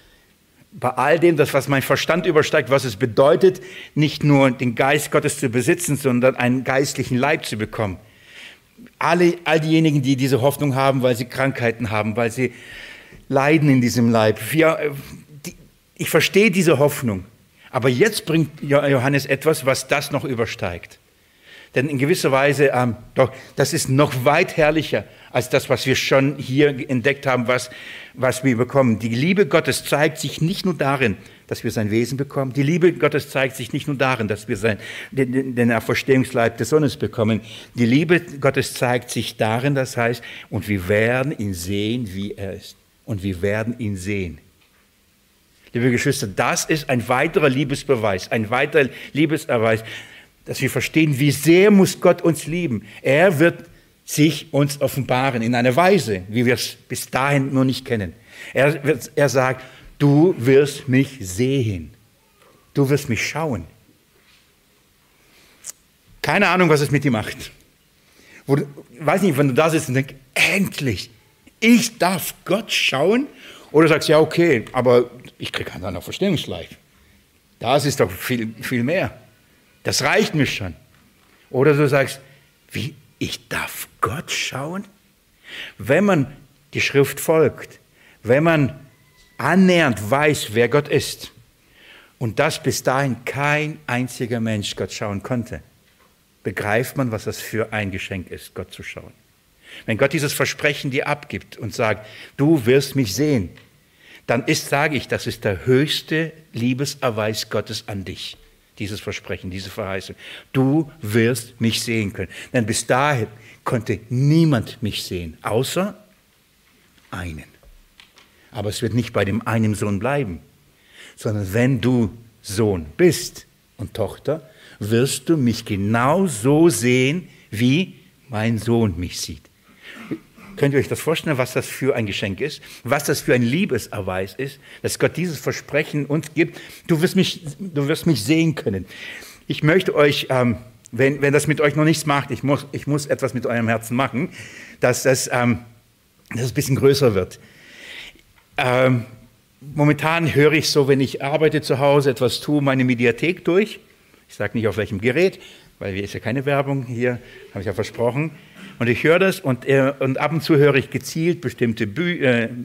bei all dem, das, was mein Verstand übersteigt, was es bedeutet, nicht nur den Geist Gottes zu besitzen, sondern einen geistlichen Leib zu bekommen. Alle, all diejenigen, die diese Hoffnung haben, weil sie Krankheiten haben, weil sie leiden in diesem Leib. Wir, die, ich verstehe diese Hoffnung, aber jetzt bringt Johannes etwas, was das noch übersteigt. Denn in gewisser Weise, ähm, doch, das ist noch weit herrlicher als das, was wir schon hier entdeckt haben, was, was wir bekommen. Die Liebe Gottes zeigt sich nicht nur darin, dass wir sein Wesen bekommen. Die Liebe Gottes zeigt sich nicht nur darin, dass wir sein, den, den Auferstehungsleib des Sohnes bekommen. Die Liebe Gottes zeigt sich darin, das heißt, und wir werden ihn sehen, wie er ist. Und wir werden ihn sehen. Liebe Geschwister, das ist ein weiterer Liebesbeweis, ein weiterer Liebeserweis, dass wir verstehen, wie sehr muss Gott uns lieben. Er wird sich uns offenbaren in einer Weise, wie wir es bis dahin noch nicht kennen. Er, wird, er sagt, du wirst mich sehen. Du wirst mich schauen. Keine Ahnung, was es mit dir macht. Wo du, weiß nicht, wenn du da sitzt und denkst, endlich, ich darf Gott schauen. Oder sagst, ja okay, aber ich kriege keinen Auferstehungsleib. Das ist doch viel, viel mehr. Das reicht mir schon. Oder du sagst, wie, ich darf Gott schauen? Wenn man die Schrift folgt, wenn man annähernd weiß, wer Gott ist, und dass bis dahin kein einziger Mensch Gott schauen konnte, begreift man, was das für ein Geschenk ist, Gott zu schauen. Wenn Gott dieses Versprechen dir abgibt und sagt, du wirst mich sehen, dann ist, sage ich, das ist der höchste Liebeserweis Gottes an dich. Dieses Versprechen, diese Verheißung. Du wirst mich sehen können. Denn bis dahin konnte niemand mich sehen, außer einen. Aber es wird nicht bei dem einen Sohn bleiben, sondern wenn du Sohn bist und Tochter, wirst du mich genau so sehen, wie mein Sohn mich sieht. Könnt ihr euch das vorstellen, was das für ein Geschenk ist? Was das für ein Liebeserweis ist, dass Gott dieses Versprechen uns gibt? Du wirst mich, du wirst mich sehen können. Ich möchte euch, ähm, wenn, wenn das mit euch noch nichts macht, ich muss, ich muss etwas mit eurem Herzen machen, dass das, ähm, dass es ein bisschen größer wird. Ähm, momentan höre ich so, wenn ich arbeite zu Hause, etwas tue, meine Mediathek durch. Ich sage nicht auf welchem Gerät, weil hier ist ja keine Werbung, hier habe ich ja versprochen. Und ich höre das und, äh, und ab und zu höre ich gezielt bestimmte, Bü äh, äh,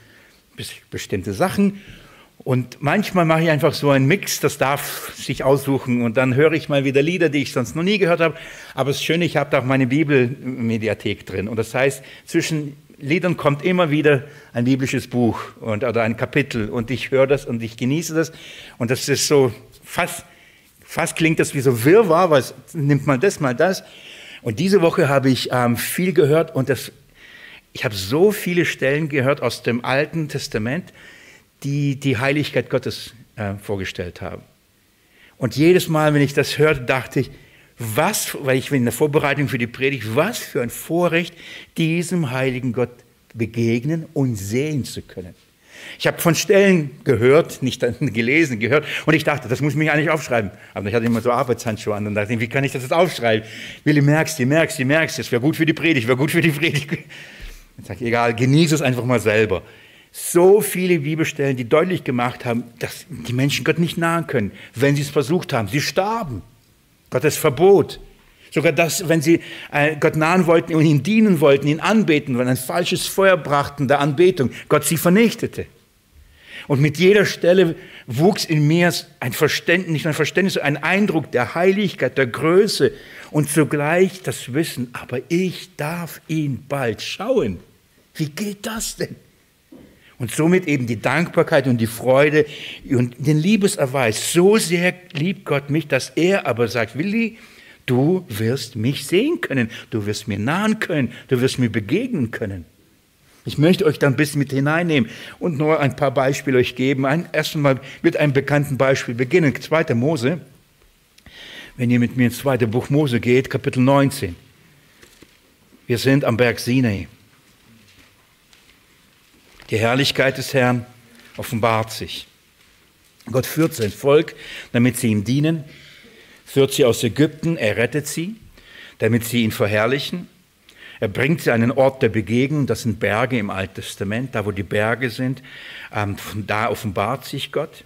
bestimmte Sachen. Und manchmal mache ich einfach so einen Mix, das darf sich aussuchen. Und dann höre ich mal wieder Lieder, die ich sonst noch nie gehört habe. Aber das Schöne, ich habe da auch meine Bibelmediathek drin. Und das heißt, zwischen Liedern kommt immer wieder ein biblisches Buch und, oder ein Kapitel. Und ich höre das und ich genieße das. Und das ist so, fast, fast klingt das wie so Wirrwarr, weil es nimmt mal das, mal das. Und diese Woche habe ich ähm, viel gehört und das, ich habe so viele Stellen gehört aus dem Alten Testament, die die Heiligkeit Gottes äh, vorgestellt haben. Und jedes Mal, wenn ich das hörte, dachte ich, was, weil ich in der Vorbereitung für die Predigt, was für ein Vorrecht, diesem heiligen Gott begegnen und sehen zu können. Ich habe von Stellen gehört, nicht gelesen, gehört, und ich dachte, das muss ich mir eigentlich aufschreiben. Aber ich hatte immer so Arbeitshandschuhe an und dachte, wie kann ich das jetzt aufschreiben? Willi, merkst du, merkst du, merkst du, das wäre gut für die Predigt, wäre gut für die Predigt. Ich sage, egal, genieße es einfach mal selber. So viele Bibelstellen, die deutlich gemacht haben, dass die Menschen Gott nicht nahen können, wenn sie es versucht haben. Sie starben. Gottes Verbot. Sogar das, wenn sie Gott nahen wollten und ihm dienen wollten, ihn anbeten, wenn ein falsches Feuer brachten der Anbetung, Gott sie vernichtete. Und mit jeder Stelle wuchs in mir ein Verständnis, nicht ein Verständnis, ein Eindruck der Heiligkeit, der Größe und zugleich das Wissen, aber ich darf ihn bald schauen. Wie geht das denn? Und somit eben die Dankbarkeit und die Freude und den Liebeserweis. So sehr liebt Gott mich, dass er aber sagt, Willi, du wirst mich sehen können, du wirst mir nahen können, du wirst mir begegnen können. Ich möchte euch da ein bisschen mit hineinnehmen und nur ein paar Beispiele euch geben. Ein, erst einmal mit einem bekannten Beispiel beginnen. zweiter Mose, wenn ihr mit mir ins zweite Buch Mose geht, Kapitel neunzehn. Wir sind am Berg Sinai. Die Herrlichkeit des Herrn offenbart sich. Gott führt sein Volk, damit sie ihm dienen, führt sie aus Ägypten, er rettet sie, damit sie ihn verherrlichen. Er bringt sie an einen Ort der Begegnung, das sind Berge im Alten Testament, da wo die Berge sind, ähm, von da offenbart sich Gott.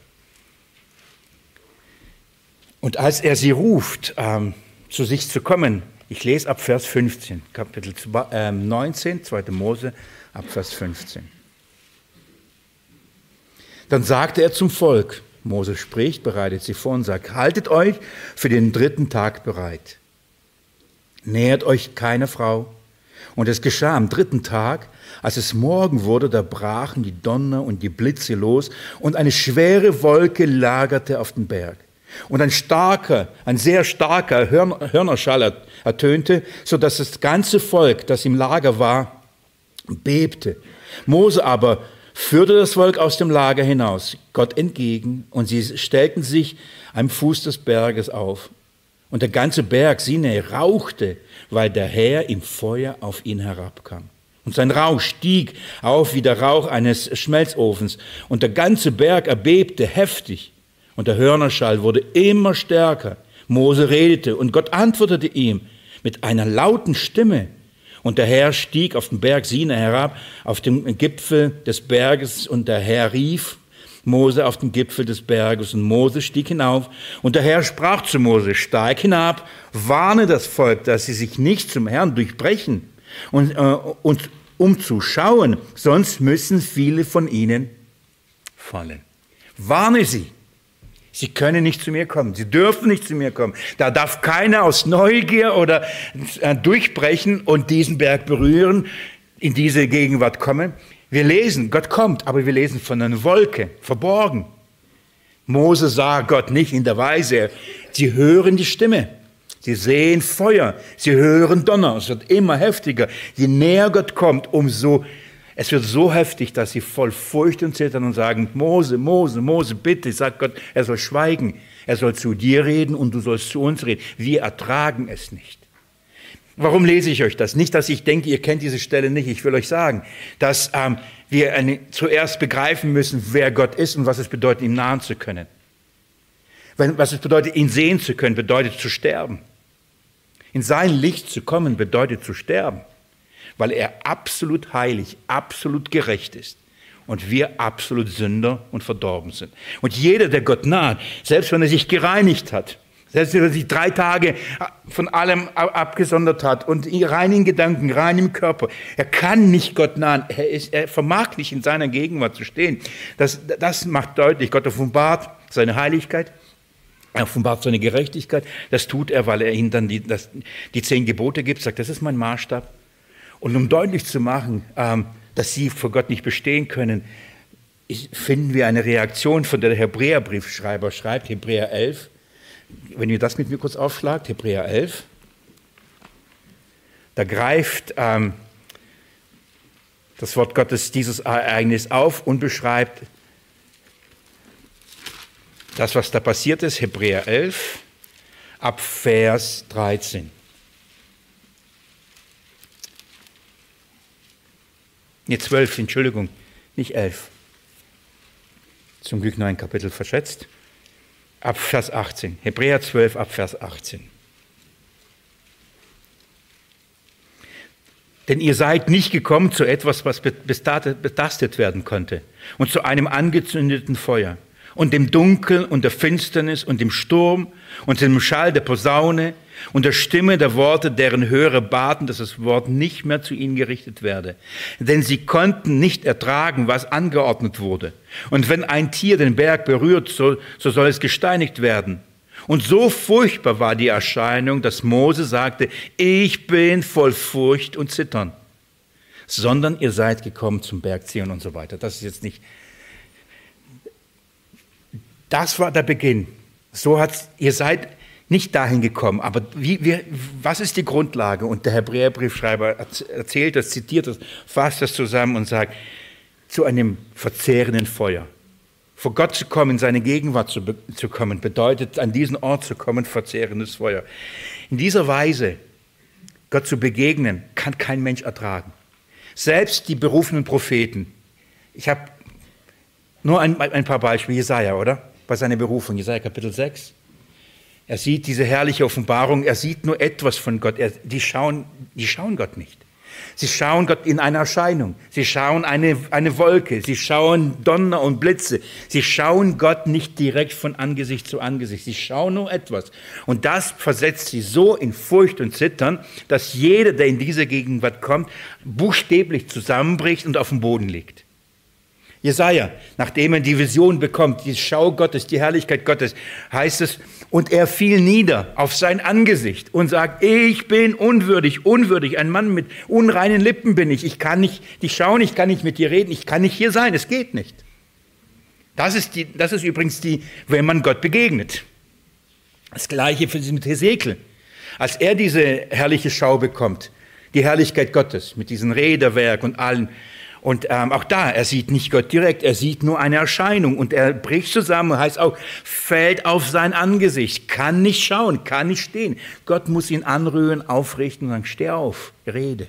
Und als er sie ruft, ähm, zu sich zu kommen, ich lese ab Vers fünfzehn, Kapitel neunzehn, zweiter Mose, ab Vers fünfzehn. Dann sagte er zum Volk, Mose spricht, bereitet sie vor und sagt, haltet euch für den dritten Tag bereit. Nähert euch keine Frau. Und es geschah am dritten Tag, als es Morgen wurde, da brachen die Donner und die Blitze los und eine schwere Wolke lagerte auf den Berg. Und ein starker, ein sehr starker Hörn- Hörnerschall ertönte, sodass das ganze Volk, das im Lager war, bebte. Mose aber führte das Volk aus dem Lager hinaus, Gott entgegen, und sie stellten sich am Fuß des Berges auf. Und der ganze Berg Sinai rauchte, weil der Herr im Feuer auf ihn herabkam. Und sein Rauch stieg auf wie der Rauch eines Schmelzofens. Und der ganze Berg erbebte heftig. Und der Hörnerschall wurde immer stärker. Mose redete und Gott antwortete ihm mit einer lauten Stimme. Und der Herr stieg auf den Berg Sinai herab, auf den Gipfel des Berges, und der Herr rief Mose auf den Gipfel des Berges, und Mose stieg hinauf. Und der Herr sprach zu Mose, steig hinab, warne das Volk, dass sie sich nicht zum Herrn durchbrechen, und, äh, und um zu schauen, sonst müssen viele von ihnen fallen. Warne sie. Sie können nicht zu mir kommen. Sie dürfen nicht zu mir kommen. Da darf keiner aus Neugier oder äh, durchbrechen und diesen Berg berühren, in diese Gegenwart kommen. Wir lesen, Gott kommt, aber wir lesen von einer Wolke, verborgen. Mose sah Gott nicht in der Weise. Sie hören die Stimme. Sie sehen Feuer. Sie hören Donner. Es wird immer heftiger. Je näher Gott kommt, umso Es wird so heftig, dass sie voll Furcht und Zittern und sagen, Mose, Mose, Mose, bitte, sagt Gott, er soll schweigen. Er soll zu dir reden und du sollst zu uns reden. Wir ertragen es nicht. Warum lese ich euch das? Nicht, dass ich denke, ihr kennt diese Stelle nicht. Ich will euch sagen, dass ähm, wir eine, zuerst begreifen müssen, wer Gott ist und was es bedeutet, ihm nahen zu können. Wenn, was es bedeutet, ihn sehen zu können, bedeutet zu sterben. In sein Licht zu kommen, bedeutet zu sterben. Weil er absolut heilig, absolut gerecht ist und wir absolut Sünder und verdorben sind. Und jeder, der Gott naht, selbst wenn er sich gereinigt hat, selbst wenn er sich drei Tage von allem abgesondert hat und rein in Gedanken, rein im Körper, er kann nicht Gott nahen, er, ist, er vermag nicht in seiner Gegenwart zu stehen. Das, das macht deutlich, Gott offenbart seine Heiligkeit, er offenbart seine Gerechtigkeit, das tut er, weil er ihnen dann die, das, die zehn Gebote gibt, sagt, das ist mein Maßstab. Und um deutlich zu machen, dass sie vor Gott nicht bestehen können, finden wir eine Reaktion, von der der Hebräerbriefschreiber schreibt, Hebräer elf. Wenn ihr das mit mir kurz aufschlagt, Hebräer elf. Da greift ähm, das Wort Gottes dieses Ereignis auf und beschreibt das, was da passiert ist. Hebräer elf, ab Vers dreizehn. Nee, zwölf, Entschuldigung, nicht elf. Zum Glück nur ein Kapitel verschätzt. Ab Vers achtzehn. Hebräer zwölf, ab Vers achtzehn. Denn ihr seid nicht gekommen zu etwas, was betastet werden konnte, und zu einem angezündeten Feuer und dem Dunkel und der Finsternis und dem Sturm und dem Schall der Posaune und der Stimme der Worte, deren Hörer baten, dass das Wort nicht mehr zu ihnen gerichtet werde. Denn sie konnten nicht ertragen, was angeordnet wurde. Und wenn ein Tier den Berg berührt, so, so soll es gesteinigt werden. Und so furchtbar war die Erscheinung, dass Mose sagte, ich bin voll Furcht und Zittern. Sondern ihr seid gekommen zum Berg Zion und so weiter. Das ist jetzt nicht... Das war der Beginn. So hat's, ihr seid nicht dahin gekommen. Aber wie, wie, was ist die Grundlage? Und der Hebräerbriefschreiber erzählt das, zitiert das, fasst das zusammen und sagt, zu einem verzehrenden Feuer. Vor Gott zu kommen, in seine Gegenwart zu, zu kommen, bedeutet, an diesen Ort zu kommen, verzehrendes Feuer. In dieser Weise, Gott zu begegnen, kann kein Mensch ertragen. Selbst die berufenen Propheten. Ich habe nur ein, ein paar Beispiele. Jesaja, oder? Bei seiner Berufung, Jesaja Kapitel sechs. Er sieht diese herrliche Offenbarung, er sieht nur etwas von Gott. Er, die, schauen, die schauen Gott nicht. Sie schauen Gott in einer Erscheinung. Sie schauen eine, eine Wolke. Sie schauen Donner und Blitze. Sie schauen Gott nicht direkt von Angesicht zu Angesicht. Sie schauen nur etwas. Und das versetzt sie so in Furcht und Zittern, dass jeder, der in diese Gegenwart kommt, buchstäblich zusammenbricht und auf dem Boden liegt. Jesaja, nachdem er die Vision bekommt, die Schau Gottes, die Herrlichkeit Gottes, heißt es, und er fiel nieder auf sein Angesicht und sagt, ich bin unwürdig, unwürdig, ein Mann mit unreinen Lippen bin ich, ich kann nicht dich schauen, ich kann nicht mit dir reden, ich kann nicht hier sein, es geht nicht. Das ist, die, das ist übrigens die, wenn man Gott begegnet. Das Gleiche für mit Hesekiel. Als er diese herrliche Schau bekommt, die Herrlichkeit Gottes mit diesem Räderwerk und allen, und ähm, auch da, er sieht nicht Gott direkt, er sieht nur eine Erscheinung und er bricht zusammen, heißt auch, fällt auf sein Angesicht, kann nicht schauen, kann nicht stehen. Gott muss ihn anrühren, aufrichten und sagen, steh auf, rede.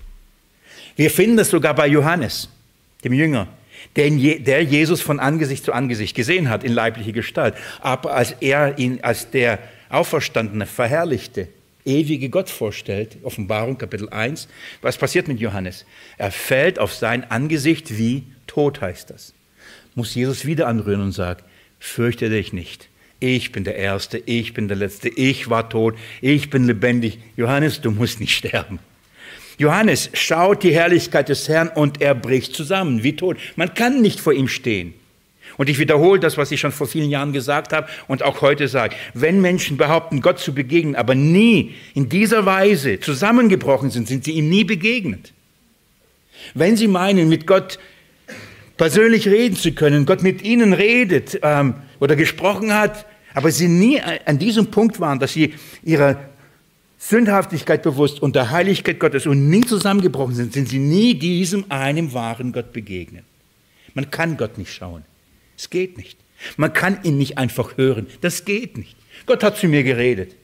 Wir finden das sogar bei Johannes, dem Jünger, der Jesus von Angesicht zu Angesicht gesehen hat in leiblicher Gestalt. Aber als er ihn als der Auferstandene verherrlichte, ewige Gott vorstellt, Offenbarung Kapitel eins, was passiert mit Johannes? Er fällt auf sein Angesicht wie tot, heißt das. Muss Jesus wieder anrühren und sagt, fürchte dich nicht. Ich bin der Erste, ich bin der Letzte, ich war tot, ich bin lebendig. Johannes, du musst nicht sterben. Johannes schaut die Herrlichkeit des Herrn und er bricht zusammen, wie tot. Man kann nicht vor ihm stehen. Und ich wiederhole das, was ich schon vor vielen Jahren gesagt habe und auch heute sage. Wenn Menschen behaupten, Gott zu begegnen, aber nie in dieser Weise zusammengebrochen sind, sind sie ihm nie begegnet. Wenn sie meinen, mit Gott persönlich reden zu können, Gott mit ihnen redet ähm, oder gesprochen hat, aber sie nie an diesem Punkt waren, dass sie ihrer Sündhaftigkeit bewusst und der Heiligkeit Gottes und nie zusammengebrochen sind, sind sie nie diesem einem wahren Gott begegnet. Man kann Gott nicht schauen. Es geht nicht. Man kann ihn nicht einfach hören. Das geht nicht. Gott hat zu mir geredet.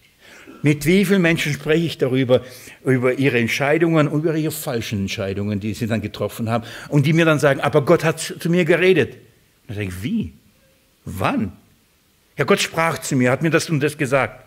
Mit wie vielen Menschen spreche ich darüber, über ihre Entscheidungen, über ihre falschen Entscheidungen, die sie dann getroffen haben und die mir dann sagen, aber Gott hat zu mir geredet. Und dann sage ich, wie? Wann? Ja, Gott sprach zu mir, hat mir das und das gesagt.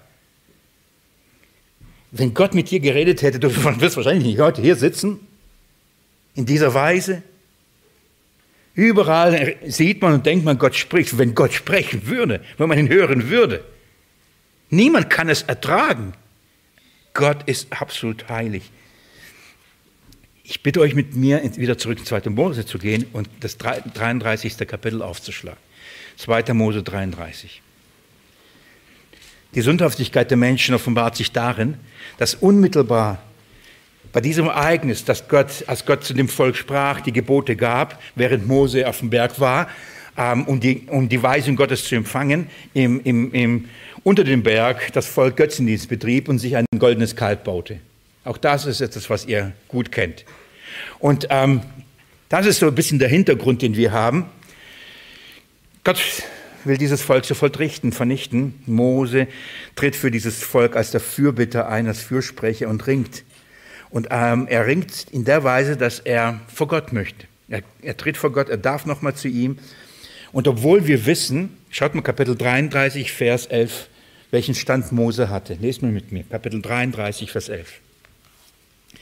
Wenn Gott mit dir geredet hätte, du wirst wahrscheinlich nicht heute hier sitzen, in dieser Weise. Überall sieht man und denkt man, Gott spricht. Wenn Gott sprechen würde, wenn man ihn hören würde. Niemand kann es ertragen. Gott ist absolut heilig. Ich bitte euch, mit mir wieder zurück in zweite Mose zu gehen und das dreiunddreißigste Kapitel aufzuschlagen. zweite Mose dreiunddreißig. Die Sündhaftigkeit der Menschen offenbart sich darin, dass unmittelbar bei diesem Ereignis, dass Gott, als Gott zu dem Volk sprach, die Gebote gab, während Mose auf dem Berg war, ähm, um, die, um die Weisung Gottes zu empfangen, im, im, im, unter dem Berg das Volk Götzendienst betrieb und sich ein goldenes Kalb baute. Auch das ist etwas, was ihr gut kennt. Und ähm, das ist so ein bisschen der Hintergrund, den wir haben. Gott will dieses Volk sofort richten, vernichten. Mose tritt für dieses Volk als der Fürbitter ein, als Fürsprecher und ringt. Und ähm, er ringt in der Weise, dass er vor Gott möchte. Er, er tritt vor Gott, er darf nochmal zu ihm. Und obwohl wir wissen, schaut mal Kapitel dreiunddreißig, Vers elf, welchen Stand Mose hatte. Lest mal mit mir, Kapitel dreiunddreißig, Vers elf.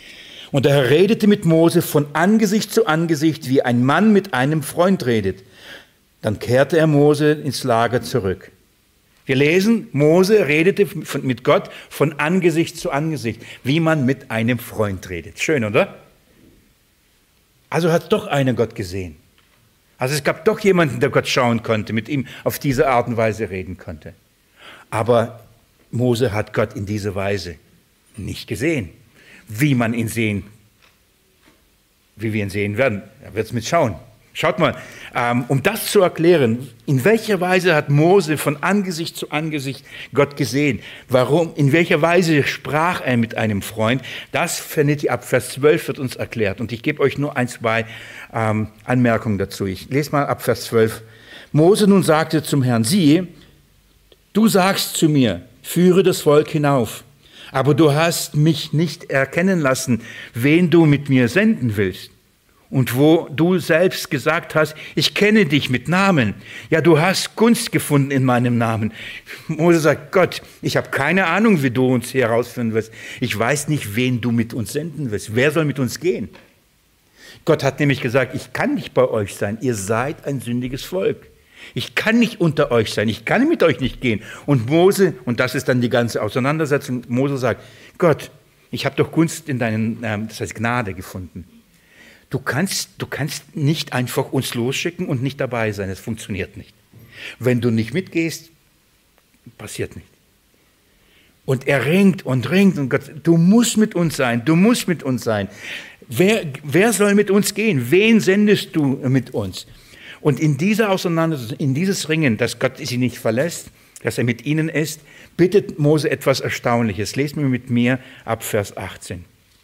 Und der Herr redete mit Mose von Angesicht zu Angesicht, wie ein Mann mit einem Freund redet. Dann kehrte er Mose ins Lager zurück. Wir lesen, Mose redete mit Gott von Angesicht zu Angesicht, wie man mit einem Freund redet. Schön, oder? Also hat doch einer Gott gesehen. Also es gab doch jemanden, der Gott schauen konnte, mit ihm auf diese Art und Weise reden konnte. Aber Mose hat Gott in dieser Weise nicht gesehen, wie man ihn sehen, wie wir ihn sehen werden. Er wird es mit schauen. Schaut mal, um das zu erklären, in welcher Weise hat Mose von Angesicht zu Angesicht Gott gesehen? Warum, in welcher Weise sprach er mit einem Freund? Das findet ihr ab Vers zwölf, wird uns erklärt. Und ich gebe euch nur ein, zwei ähm, Anmerkungen dazu. Ich lese mal ab Vers zwölf. Mose nun sagte zum Herrn, siehe, du sagst zu mir, führe das Volk hinauf. Aber du hast mich nicht erkennen lassen, wen du mit mir senden willst. Und wo du selbst gesagt hast, ich kenne dich mit Namen. Ja, du hast Gunst gefunden in meinem Namen. Mose sagt, Gott, ich habe keine Ahnung, wie du uns herausführen wirst. Ich weiß nicht, wen du mit uns senden wirst. Wer soll mit uns gehen? Gott hat nämlich gesagt, ich kann nicht bei euch sein. Ihr seid ein sündiges Volk. Ich kann nicht unter euch sein. Ich kann mit euch nicht gehen. Und Mose, und das ist dann die ganze Auseinandersetzung, Mose sagt, Gott, ich habe doch Gunst in deinen, ähm, das heißt Gnade gefunden. Du kannst, du kannst nicht einfach uns losschicken und nicht dabei sein. Es funktioniert nicht. Wenn du nicht mitgehst, passiert nicht. Und er ringt und ringt und Gott, du musst mit uns sein, du musst mit uns sein. Wer, wer soll mit uns gehen? Wen sendest du mit uns? Und in dieser Auseinandersetzung, in dieses Ringen, dass Gott sie nicht verlässt, dass er mit ihnen ist, bittet Mose etwas Erstaunliches. Lest mir mit mir ab Vers achtzehn.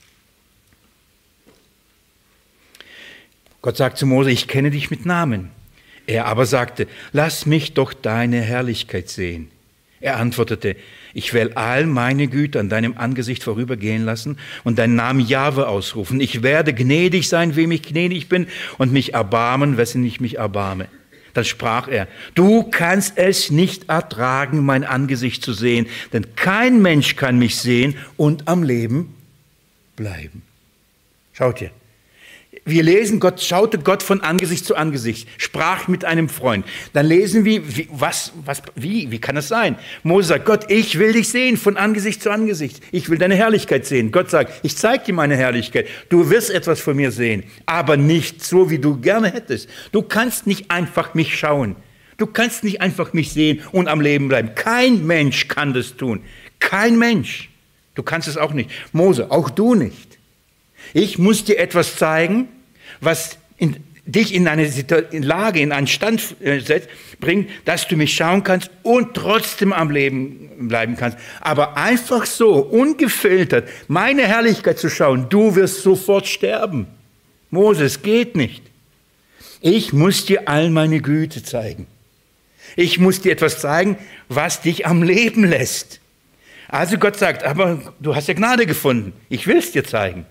Gott sagt zu Mose, ich kenne dich mit Namen. Er aber sagte, lass mich doch deine Herrlichkeit sehen. Er antwortete, ich will all meine Güter an deinem Angesicht vorübergehen lassen und deinen Namen Jahwe ausrufen. Ich werde gnädig sein, wem ich gnädig bin, und mich erbarmen, wessen ich mich erbarme. Dann sprach er, du kannst es nicht ertragen, mein Angesicht zu sehen, denn kein Mensch kann mich sehen und am Leben bleiben. Schaut ihr. Wir lesen, Gott schaute Gott von Angesicht zu Angesicht, sprach mit einem Freund. Dann lesen wir, wie, was, was, wie, wie kann das sein? Mose sagt, Gott, ich will dich sehen von Angesicht zu Angesicht. Ich will deine Herrlichkeit sehen. Gott sagt, ich zeige dir meine Herrlichkeit. Du wirst etwas von mir sehen, aber nicht so, wie du gerne hättest. Du kannst nicht einfach mich schauen. Du kannst nicht einfach mich sehen und am Leben bleiben. Kein Mensch kann das tun. Kein Mensch. Du kannst es auch nicht. Mose, auch du nicht. Ich muss dir etwas zeigen, was in, dich in eine Lage, in einen Stand äh, setzt, bringt, dass du mich schauen kannst und trotzdem am Leben bleiben kannst. Aber einfach so, ungefiltert, meine Herrlichkeit zu schauen, du wirst sofort sterben. Mose, es geht nicht. Ich muss dir all meine Güte zeigen. Ich muss dir etwas zeigen, was dich am Leben lässt. Also Gott sagt, aber du hast ja Gnade gefunden. Ich will es dir zeigen.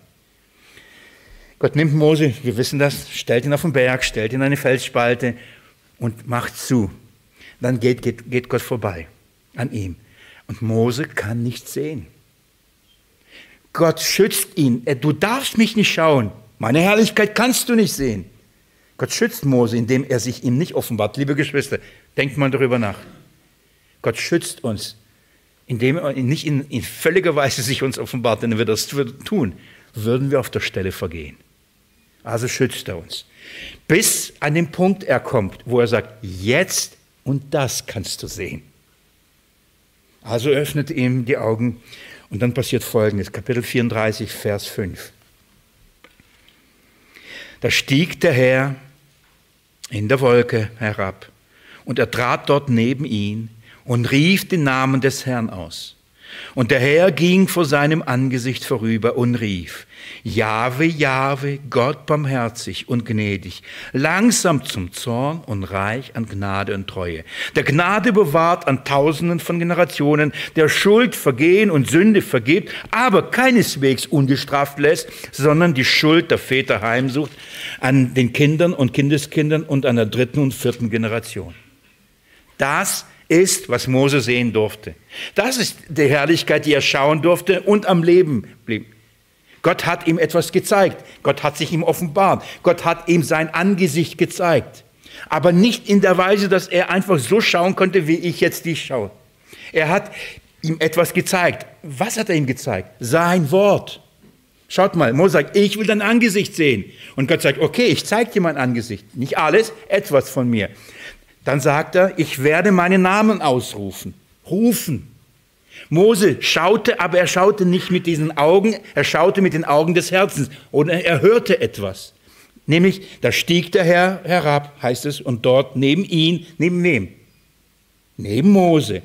Gott nimmt Mose, wir wissen das, stellt ihn auf den Berg, stellt ihn in eine Felsspalte und macht zu. Dann geht, geht, geht Gott vorbei an ihm. Und Mose kann nichts sehen. Gott schützt ihn. Du darfst mich nicht schauen. Meine Herrlichkeit kannst du nicht sehen. Gott schützt Mose, indem er sich ihm nicht offenbart. Liebe Geschwister, denkt mal darüber nach. Gott schützt uns, indem er nicht in, in völliger Weise sich uns offenbart, denn wenn wir das tun, würden wir auf der Stelle vergehen. Also schützt er uns. Bis an den Punkt er kommt, wo er sagt, jetzt und das kannst du sehen. Also öffnet ihm die Augen und dann passiert Folgendes, Kapitel vierunddreißig, Vers fünf. Da stieg der Herr in der Wolke herab und er trat dort neben ihn und rief den Namen des Herrn aus. Und der Herr ging vor seinem Angesicht vorüber und rief, Jahwe, Jahwe, Gott barmherzig und gnädig, langsam zum Zorn und reich an Gnade und Treue, der Gnade bewahrt an Tausenden von Generationen, der Schuld, Vergehen und Sünde vergibt, aber keineswegs ungestraft lässt, sondern die Schuld der Väter heimsucht an den Kindern und Kindeskindern und an der dritten und vierten Generation. Das ist, was Mose sehen durfte. Das ist die Herrlichkeit, die er schauen durfte und am Leben blieb. Gott hat ihm etwas gezeigt. Gott hat sich ihm offenbart. Gott hat ihm sein Angesicht gezeigt. Aber nicht in der Weise, dass er einfach so schauen konnte, wie ich jetzt dich schaue. Er hat ihm etwas gezeigt. Was hat er ihm gezeigt? Sein Wort. Schaut mal, Mose sagt, ich will dein Angesicht sehen. Und Gott sagt, okay, ich zeige dir mein Angesicht. Nicht alles, etwas von mir. Dann sagt er, ich werde meinen Namen ausrufen. Rufen. Mose schaute, aber er schaute nicht mit diesen Augen, er schaute mit den Augen des Herzens. Oder er hörte etwas. Nämlich, da stieg der Herr herab, heißt es, und dort neben ihn, neben wem? Neben Mose.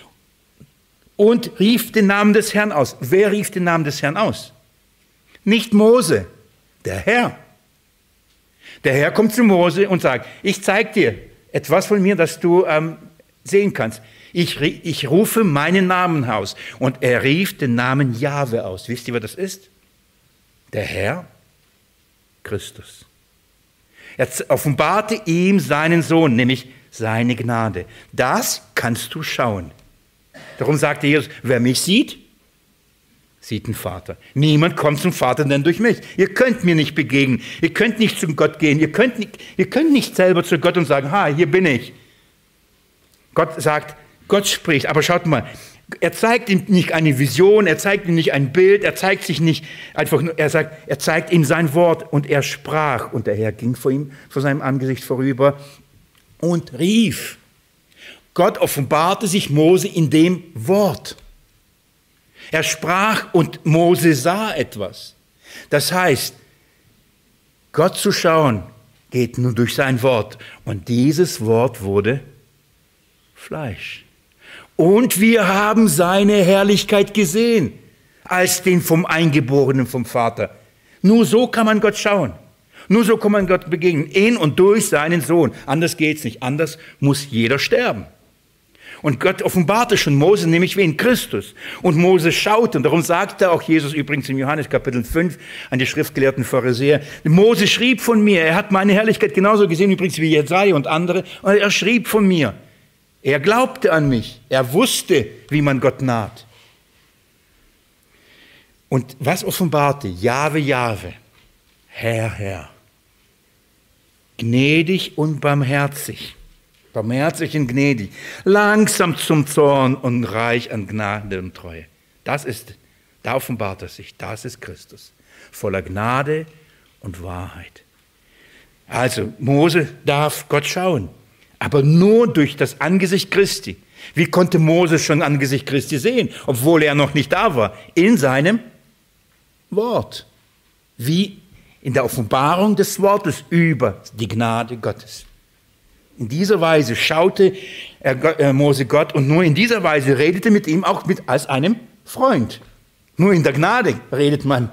Und rief den Namen des Herrn aus. Wer rief den Namen des Herrn aus? Nicht Mose, der Herr. Der Herr kommt zu Mose und sagt, ich zeige dir etwas von mir, das du ähm, sehen kannst. Ich, ich rufe meinen Namen aus. Und er rief den Namen Jahwe aus. Wisst ihr, wer das ist? Der Herr Christus. Er offenbarte ihm seinen Sohn, nämlich seine Gnade. Das kannst du schauen. Darum sagte Jesus, wer mich sieht, sieht den Vater. Niemand kommt zum Vater denn durch mich. Ihr könnt mir nicht begegnen. Ihr könnt nicht zu Gott gehen. Ihr könnt nicht, ihr könnt nicht selber zu Gott und sagen, ha, hier bin ich. Gott sagt, Gott spricht. Aber schaut mal, er zeigt ihm nicht eine Vision, er zeigt ihm nicht ein Bild, er zeigt sich nicht einfach nur, er sagt, er zeigt ihm sein Wort und er sprach. Und der Herr ging vor ihm, vor seinem Angesicht vorüber und rief. Gott offenbarte sich Mose in dem Wort. Er sprach und Mose sah etwas. Das heißt, Gott zu schauen geht nur durch sein Wort. Und dieses Wort wurde Fleisch. Und wir haben seine Herrlichkeit gesehen, als den vom Eingeborenen vom Vater. Nur so kann man Gott schauen. Nur so kann man Gott begegnen. In und durch seinen Sohn. Anders geht's nicht. Anders muss jeder sterben. Und Gott offenbarte schon Mose, nämlich wen? Christus. Und Mose schaute, und darum sagte auch Jesus übrigens in Johannes Kapitel fünf an die schriftgelehrten Pharisäer, Mose schrieb von mir, er hat meine Herrlichkeit genauso gesehen übrigens wie Jesaja und andere, und er schrieb von mir. Er glaubte an mich, er wusste, wie man Gott naht. Und was offenbarte? Jahwe, Jahwe, Herr, Herr, gnädig und barmherzig. Barmherzig und gnädig, langsam zum Zorn und reich an Gnade und Treue. Das ist, da offenbart er sich, das ist Christus, voller Gnade und Wahrheit. Also, Mose darf Gott schauen, aber nur durch das Angesicht Christi. Wie konnte Mose schon Angesicht Christi sehen, obwohl er noch nicht da war? In seinem Wort. Wie in der Offenbarung des Wortes über die Gnade Gottes. In dieser Weise schaute Mose Gott und nur in dieser Weise redete mit ihm auch mit als einem Freund. Nur in der Gnade redet man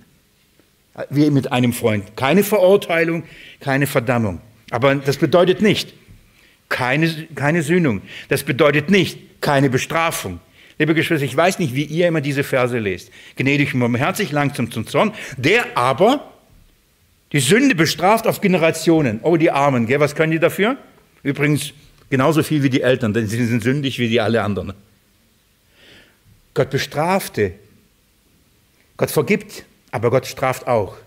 wie mit einem Freund. Keine Verurteilung, keine Verdammung. Aber das bedeutet nicht keine, keine Sühnung. Das bedeutet nicht keine Bestrafung. Liebe Geschwister, ich weiß nicht, wie ihr immer diese Verse lest. Gnädig und barmherzig, langsam zum Zorn, der aber die Sünde bestraft auf Generationen. Oh, die Armen, gell? Was können die dafür? Übrigens genauso viel wie die Eltern, denn sie sind sündig wie die alle anderen. Gott bestrafte. Gott vergibt, aber Gott straft auch.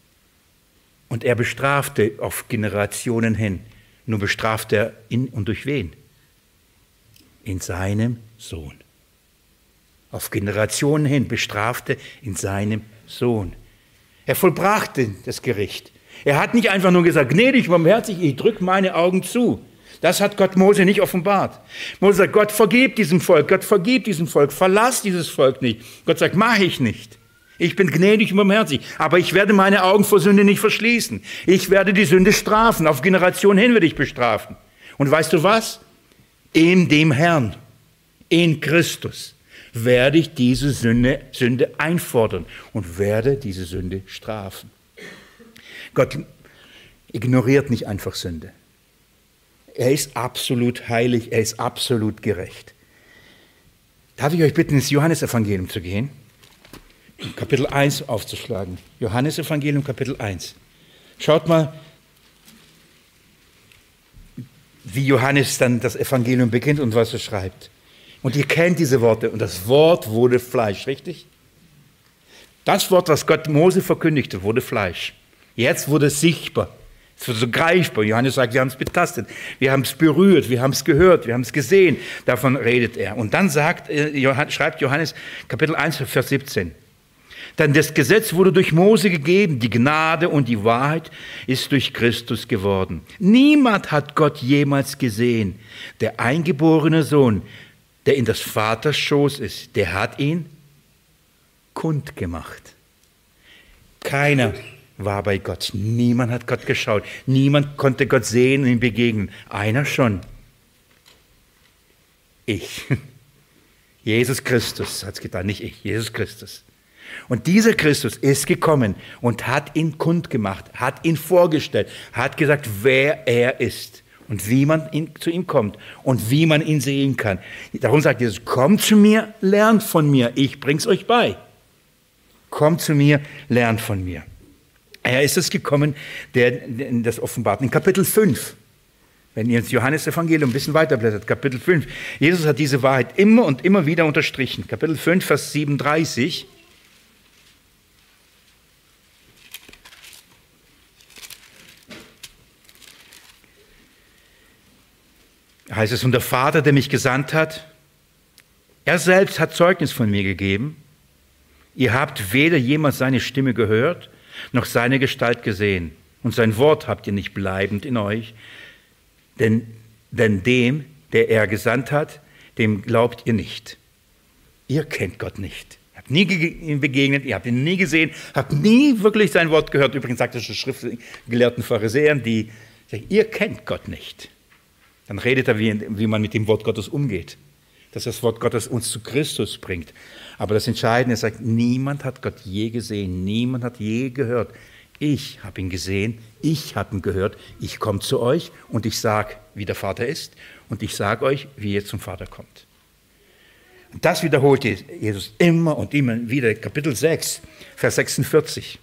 Und er bestrafte auf Generationen hin. Nur bestraft er in und durch wen? In seinem Sohn. Auf Generationen hin bestrafte in seinem Sohn. Er vollbrachte das Gericht. Er hat nicht einfach nur gesagt, gnädig, barmherzig, ich drücke meine Augen zu. Das hat Gott Mose nicht offenbart. Mose sagt, Gott vergib diesem Volk, Gott vergib diesem Volk, verlass dieses Volk nicht. Gott sagt, mache ich nicht. Ich bin gnädig und barmherzig, aber ich werde meine Augen vor Sünde nicht verschließen. Ich werde die Sünde strafen, auf Generationen hin werde ich bestrafen. Und weißt du was? In dem Herrn, in Christus, werde ich diese Sünde, Sünde einfordern und werde diese Sünde strafen. Gott ignoriert nicht einfach Sünde. Er ist absolut heilig, er ist absolut gerecht. Darf ich euch bitten, ins Johannesevangelium zu gehen? Kapitel eins aufzuschlagen. Johannesevangelium, Kapitel eins. Schaut mal, wie Johannes dann das Evangelium beginnt und was er schreibt. Und ihr kennt diese Worte. Und das Wort wurde Fleisch, richtig? Das Wort, was Gott Mose verkündigte, wurde Fleisch. Jetzt wurde es sichtbar. Es wurde so greifbar. Johannes sagt, wir haben es betastet, wir haben es berührt, wir haben es gehört, wir haben es gesehen. Davon redet er. Und dann sagt, schreibt Johannes Kapitel eins, Vers siebzehn. Denn das Gesetz wurde durch Mose gegeben, die Gnade und die Wahrheit ist durch Christus geworden. Niemand hat Gott jemals gesehen. Der eingeborene Sohn, der in des Vaters Schoß ist, der hat ihn kundgemacht. Keiner war bei Gott. Niemand hat Gott geschaut. Niemand konnte Gott sehen und ihm begegnen. Einer schon. Ich. Jesus Christus hat es getan, nicht ich, Jesus Christus. Und dieser Christus ist gekommen und hat ihn kundgemacht, hat ihn vorgestellt, hat gesagt, wer er ist und wie man ihn, zu ihm kommt und wie man ihn sehen kann. Darum sagt Jesus, kommt zu mir, lernt von mir, ich bring's euch bei. Kommt zu mir, lernt von mir. Er ist es gekommen, der das offenbart. In Kapitel fünf, wenn ihr ins Johannesevangelium ein bisschen weiterblättert, Kapitel fünf, Jesus hat diese Wahrheit immer und immer wieder unterstrichen. Kapitel fünf, Vers siebenunddreißig. Heißt es, und der Vater, der mich gesandt hat, er selbst hat Zeugnis von mir gegeben. Ihr habt weder jemals seine Stimme gehört, noch seine Gestalt gesehen. Und sein Wort habt ihr nicht bleibend in euch. Denn, denn dem, der er gesandt hat, dem glaubt ihr nicht. Ihr kennt Gott nicht. Ihr habt nie ihm begegnet, ihr habt ihn nie gesehen, habt nie wirklich sein Wort gehört. Übrigens sagt es die schriftgelehrten Pharisäern, die sagen, ihr kennt Gott nicht. Dann redet er, wie, wie man mit dem Wort Gottes umgeht. Dass das Wort Gottes uns zu Christus bringt. Aber das Entscheidende ist, sagt, niemand hat Gott je gesehen, niemand hat je gehört. Ich habe ihn gesehen, ich habe ihn gehört, ich komme zu euch und ich sage, wie der Vater ist und ich sage euch, wie ihr zum Vater kommt. Und das wiederholt Jesus immer und immer wieder. Kapitel sechs, Vers sechsundvierzig.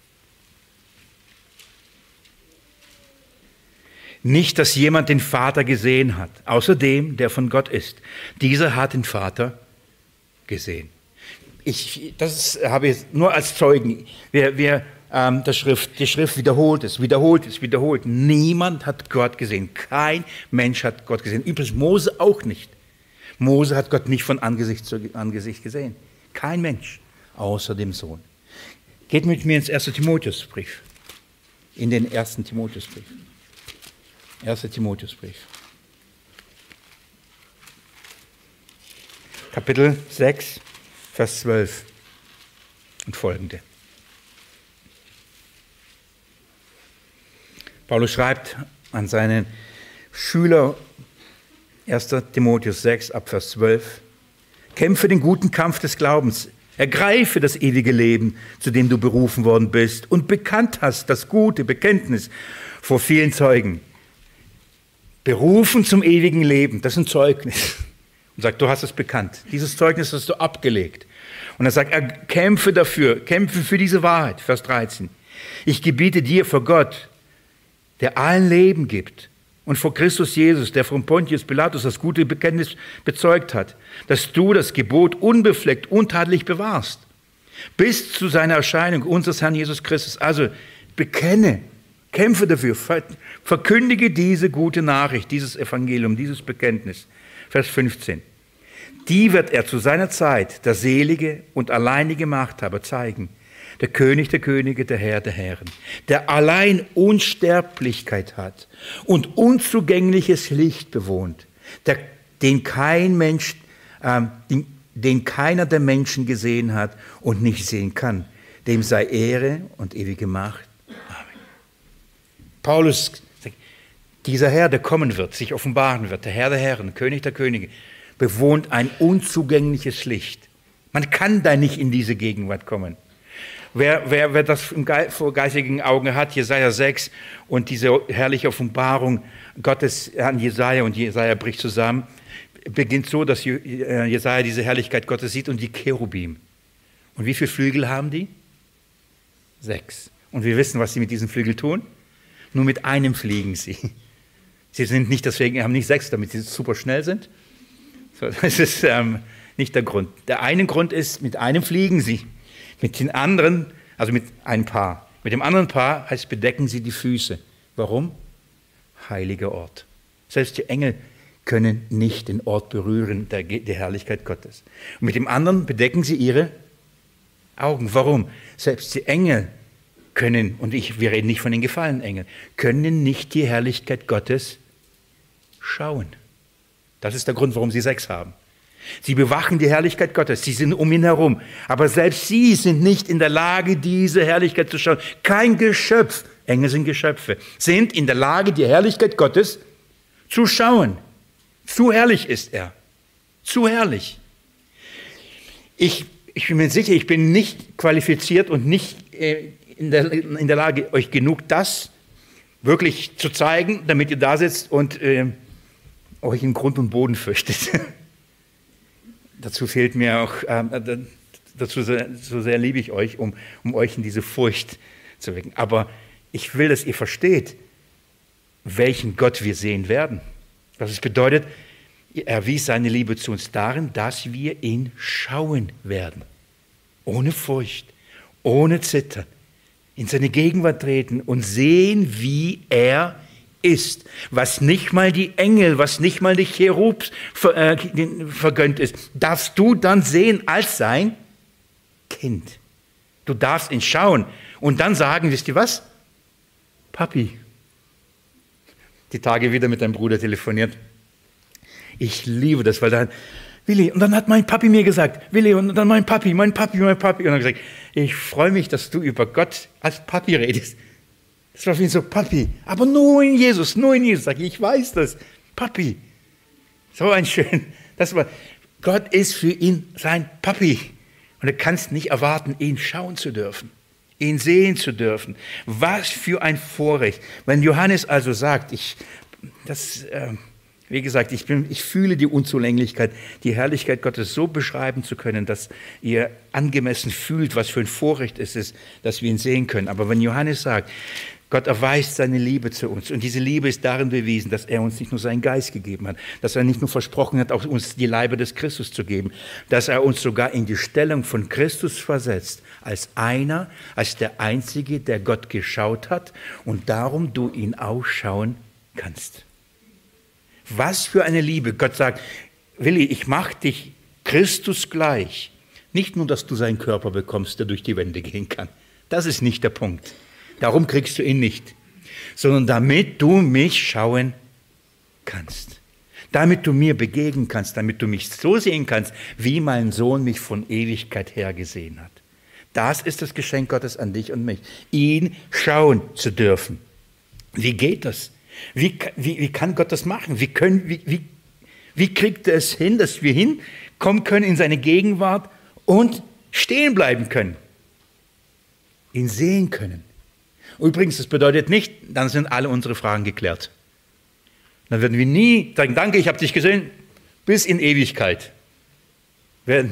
Nicht, dass jemand den Vater gesehen hat, außer dem, der von Gott ist. Dieser hat den Vater gesehen. Ich, das habe ich nur als Zeugen. Wir, wir, ähm, das Schrift, die Schrift wiederholt es, wiederholt es, wiederholt. Niemand hat Gott gesehen. Kein Mensch hat Gott gesehen. Übrigens Mose auch nicht. Mose hat Gott nicht von Angesicht zu Angesicht gesehen. Kein Mensch, außer dem Sohn. Geht mit mir ins ersten Timotheusbrief. In den ersten Timotheusbrief. erster Timotheusbrief. Kapitel sechs, Vers zwölf und folgende. Paulus schreibt an seinen Schüler, erster Timotheus sechs, ab Vers zwölf, kämpfe den guten Kampf des Glaubens, ergreife das ewige Leben, zu dem du berufen worden bist und bekannt hast das gute Bekenntnis vor vielen Zeugen. Berufen zum ewigen Leben, das ist ein Zeugnis. Und sagt, du hast es bekannt. Dieses Zeugnis hast du abgelegt. Und er sagt, er kämpfe dafür, kämpfe für diese Wahrheit. Vers dreizehn. Ich gebiete dir vor Gott, der allen Leben gibt, und vor Christus Jesus, der von Pontius Pilatus das gute Bekenntnis bezeugt hat, dass du das Gebot unbefleckt, untadelig bewahrst, bis zu seiner Erscheinung unseres Herrn Jesus Christus. Also bekenne, kämpfe dafür, verkündige diese gute Nachricht, dieses Evangelium, dieses Bekenntnis. Vers fünfzehn. Die wird er zu seiner Zeit, der selige und alleinige Machthaber, zeigen, der König der Könige, der Herr der Herren, der allein Unsterblichkeit hat und unzugängliches Licht bewohnt, der, den kein Mensch, äh, den, den keiner der Menschen gesehen hat und nicht sehen kann. Dem sei Ehre und ewige Macht. Amen. Paulus sagt, dieser Herr, der kommen wird, sich offenbaren wird, der Herr der Herren, König der Könige, bewohnt ein unzugängliches Licht. Man kann da nicht in diese Gegenwart kommen. Wer, wer, wer das vor geistigen Augen hat, Jesaja sechs und diese herrliche Offenbarung Gottes an Jesaja, und Jesaja bricht zusammen, beginnt so, dass Jesaja diese Herrlichkeit Gottes sieht und die Cherubim. Und wie viele Flügel haben die? Sechs. Und wir wissen, was sie mit diesen Flügeln tun. Nur mit einem fliegen sie. Sie sind nicht deswegen, haben nicht sechs, damit sie super schnell sind. So, das ist ähm, nicht der Grund. Der eine Grund ist, mit einem fliegen sie. Mit den anderen, also mit einem Paar. Mit dem anderen Paar heißt, bedecken sie die Füße. Warum? Heiliger Ort. Selbst die Engel können nicht den Ort berühren, der, der Herrlichkeit Gottes. Und mit dem anderen bedecken sie ihre Augen. Warum? Selbst die Engel können, und ich, wir reden nicht von den gefallenen Engeln, können nicht die Herrlichkeit Gottes schauen. Das ist der Grund, warum sie Sex haben. Sie bewachen die Herrlichkeit Gottes, sie sind um ihn herum. Aber selbst sie sind nicht in der Lage, diese Herrlichkeit zu schauen. Kein Geschöpf, Engel sind Geschöpfe, sind in der Lage, die Herrlichkeit Gottes zu schauen. Zu herrlich ist er. Zu herrlich. Ich, ich bin mir sicher, ich bin nicht qualifiziert und nicht äh, in, der, in der Lage, euch genug das wirklich zu zeigen, damit ihr da sitzt und äh, euch in Grund und Boden fürchtet. Dazu fehlt mir auch, äh, dazu so, so sehr liebe ich euch, um, um euch in diese Furcht zu wecken. Aber ich will, dass ihr versteht, welchen Gott wir sehen werden. Was es bedeutet, er erwies seine Liebe zu uns darin, dass wir ihn schauen werden. Ohne Furcht, ohne Zittern, in seine Gegenwart treten und sehen, wie er ist. Was nicht mal die Engel, was nicht mal die Cherubs ver, äh, vergönnt ist, darfst du dann sehen als sein Kind. Du darfst ihn schauen und dann sagen, wisst ihr was? Papi. Die Tage wieder mit deinem Bruder telefoniert. Ich liebe das, weil dann, Willi, und dann hat mein Papi mir gesagt, Willi, und dann mein Papi, mein Papi, mein Papi. Und dann gesagt, ich freue mich, dass du über Gott als Papi redest. Das war für ihn so, Papi, aber nur in Jesus, nur in Jesus. Sag ich, ich weiß das, Papi. So ein schön, das war, Gott ist für ihn sein Papi. Und du kannst nicht erwarten, ihn schauen zu dürfen, ihn sehen zu dürfen. Was für ein Vorrecht. Wenn Johannes also sagt, ich, das, äh, wie gesagt, ich, bin, ich fühle die Unzulänglichkeit, die Herrlichkeit Gottes so beschreiben zu können, dass ihr angemessen fühlt, was für ein Vorrecht es ist, dass wir ihn sehen können. Aber wenn Johannes sagt, Gott erweist seine Liebe zu uns und diese Liebe ist darin bewiesen, dass er uns nicht nur seinen Geist gegeben hat, dass er nicht nur versprochen hat, auch uns die Leibe des Christus zu geben, dass er uns sogar in die Stellung von Christus versetzt, als einer, als der Einzige, der Gott geschaut hat und darum du ihn auch schauen kannst. Was für eine Liebe. Gott sagt, Willi, ich mache dich Christus gleich. Nicht nur, dass du seinen Körper bekommst, der durch die Wände gehen kann. Das ist nicht der Punkt. Darum kriegst du ihn nicht. Sondern damit du mich schauen kannst. Damit du mir begegnen kannst. Damit du mich so sehen kannst, wie mein Sohn mich von Ewigkeit her gesehen hat. Das ist das Geschenk Gottes an dich und mich. Ihn schauen zu dürfen. Wie geht das? Wie, wie, wie kann Gott das machen? Wie, können, wie, wie, wie kriegt er es hin, dass wir hinkommen können in seine Gegenwart und stehen bleiben können? Ihn sehen können. Übrigens, das bedeutet nicht, dann sind alle unsere Fragen geklärt. Dann werden wir nie sagen, danke, ich habe dich gesehen, bis in Ewigkeit. Wir,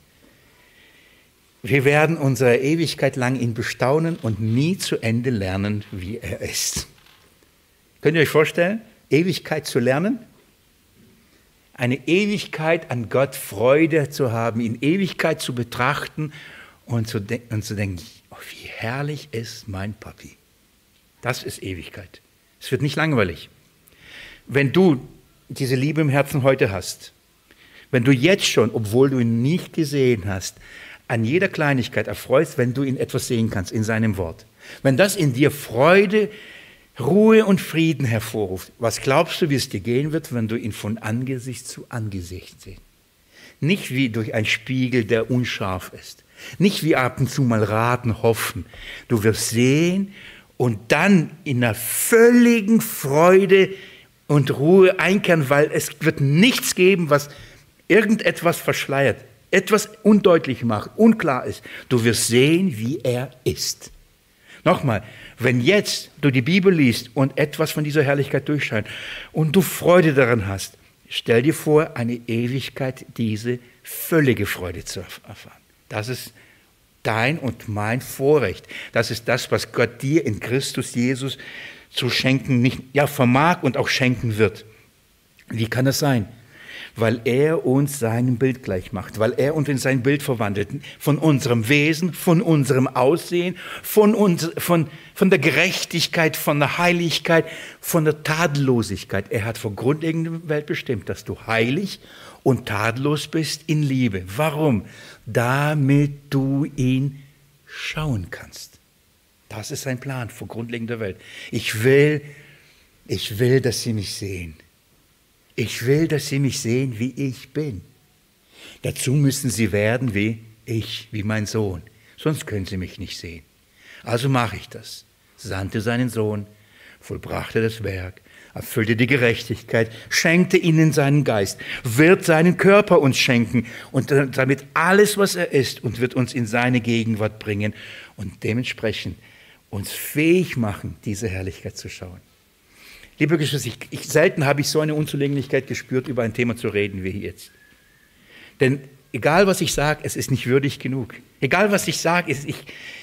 wir werden unsere Ewigkeit lang ihn bestaunen und nie zu Ende lernen, wie er ist. Könnt ihr euch vorstellen, Ewigkeit zu lernen? Eine Ewigkeit an Gott Freude zu haben, ihn Ewigkeit zu betrachten und zu, de- und zu denken, oh, wie herrlich ist mein Papi. Das ist Ewigkeit. Es wird nicht langweilig. Wenn du diese Liebe im Herzen heute hast, wenn du jetzt schon, obwohl du ihn nicht gesehen hast, an jeder Kleinigkeit erfreust, wenn du ihn etwas sehen kannst in seinem Wort, wenn das in dir Freude, Ruhe und Frieden hervorruft. Was glaubst du, wie es dir gehen wird, wenn du ihn von Angesicht zu Angesicht siehst? Nicht wie durch einen Spiegel, der unscharf ist. Nicht wie ab und zu mal raten, hoffen. Du wirst sehen und dann in einer völligen Freude und Ruhe einkehren, weil es wird nichts geben, was irgendetwas verschleiert, etwas undeutlich macht, unklar ist. Du wirst sehen, wie er ist. Nochmal, wenn jetzt du die Bibel liest und etwas von dieser Herrlichkeit durchscheint und du Freude daran hast, stell dir vor, eine Ewigkeit diese völlige Freude zu erfahren. Das ist dein und mein Vorrecht. Das ist das, was Gott dir in Christus Jesus zu schenken, nicht, ja, vermag und auch schenken wird. Wie kann das sein? weil er uns seinem Bild gleich macht, weil er uns in sein Bild verwandelt, von unserem Wesen, von unserem Aussehen, von, uns, von, von der Gerechtigkeit, von der Heiligkeit, von der Tadellosigkeit. Er hat vor grundlegender Welt bestimmt, dass du heilig und tadellos bist in Liebe. Warum? Damit du ihn schauen kannst. Das ist sein Plan vor grundlegender Welt. Ich will, ich will, dass sie mich sehen. Ich will, dass sie mich sehen, wie ich bin. Dazu müssen sie werden wie ich, wie mein Sohn. Sonst können sie mich nicht sehen. Also mache ich das. Sandte seinen Sohn, vollbrachte das Werk, erfüllte die Gerechtigkeit, schenkte ihnen seinen Geist, wird seinen Körper uns schenken und damit alles, was er ist, und wird uns in seine Gegenwart bringen und dementsprechend uns fähig machen, diese Herrlichkeit zu schauen. Liebe Geschwister, ich, ich, selten habe ich so eine Unzulänglichkeit gespürt, über ein Thema zu reden wie jetzt. Denn egal, was ich sage, es ist nicht würdig genug. Egal, was ich sage, ich,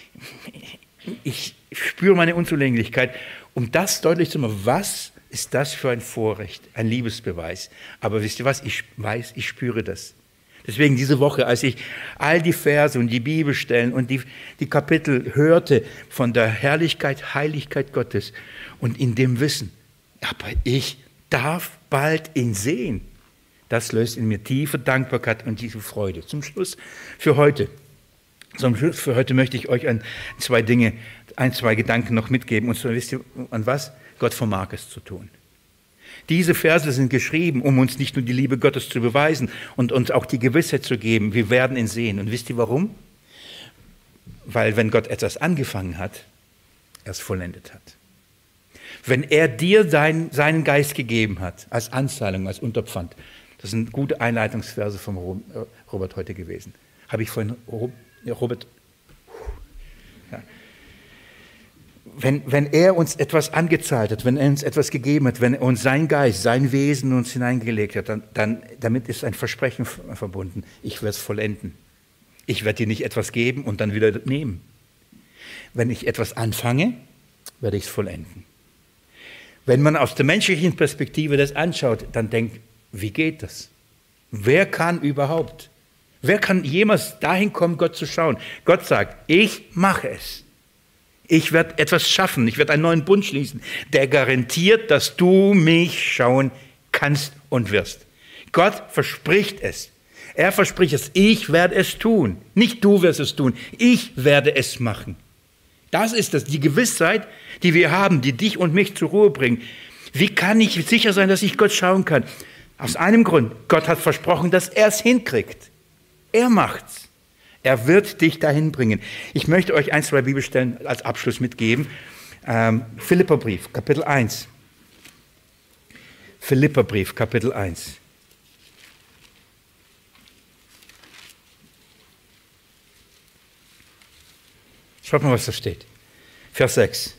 ich spüre meine Unzulänglichkeit, um das deutlich zu machen. Was ist das für ein Vorrecht, ein Liebesbeweis? Aber wisst ihr was, ich weiß, ich spüre das. Deswegen diese Woche, als ich all die Verse und die Bibelstellen und die, die Kapitel hörte von der Herrlichkeit, Heiligkeit Gottes und in dem Wissen, aber ich darf bald ihn sehen. Das löst in mir tiefe Dankbarkeit und tiefe Freude. Zum Schluss für heute. Zum Schluss für heute möchte ich euch an zwei Dinge, ein, zwei Gedanken noch mitgeben. Und zwar wisst ihr, an was? Gott vermag es zu tun. Diese Verse sind geschrieben, um uns nicht nur die Liebe Gottes zu beweisen und uns auch die Gewissheit zu geben, wir werden ihn sehen. Und wisst ihr warum? Weil wenn Gott etwas angefangen hat, er es vollendet hat. Wenn er dir sein, seinen Geist gegeben hat, als Anzahlung, als Unterpfand, das sind gute Einleitungsverse von Robert heute gewesen. Habe ich vorhin, Robert, ja. wenn, wenn er uns etwas angezahlt hat, wenn er uns etwas gegeben hat, wenn er uns sein Geist, sein Wesen uns hineingelegt hat, dann, dann damit ist ein Versprechen verbunden. Ich werde es vollenden. Ich werde dir nicht etwas geben und dann wieder nehmen. Wenn ich etwas anfange, werde ich es vollenden. Wenn man aus der menschlichen Perspektive das anschaut, dann denkt, wie geht das? Wer kann überhaupt? Wer kann jemals dahin kommen, Gott zu schauen? Gott sagt, ich mache es. Ich werde etwas schaffen, ich werde einen neuen Bund schließen, der garantiert, dass du mich schauen kannst und wirst. Gott verspricht es. Er verspricht es, ich werde es tun. Nicht du wirst es tun, ich werde es machen. Das ist das, die Gewissheit, die wir haben, die dich und mich zur Ruhe bringt. Wie kann ich sicher sein, dass ich Gott schauen kann? Aus einem Grund, Gott hat versprochen, dass er es hinkriegt. Er macht's. Er wird dich dahin bringen. Ich möchte euch ein, zwei Bibelstellen als Abschluss mitgeben. Ähm, Philipperbrief, Kapitel eins. Philipperbrief, Kapitel eins. Schaut mal, was da steht. Vers sechs.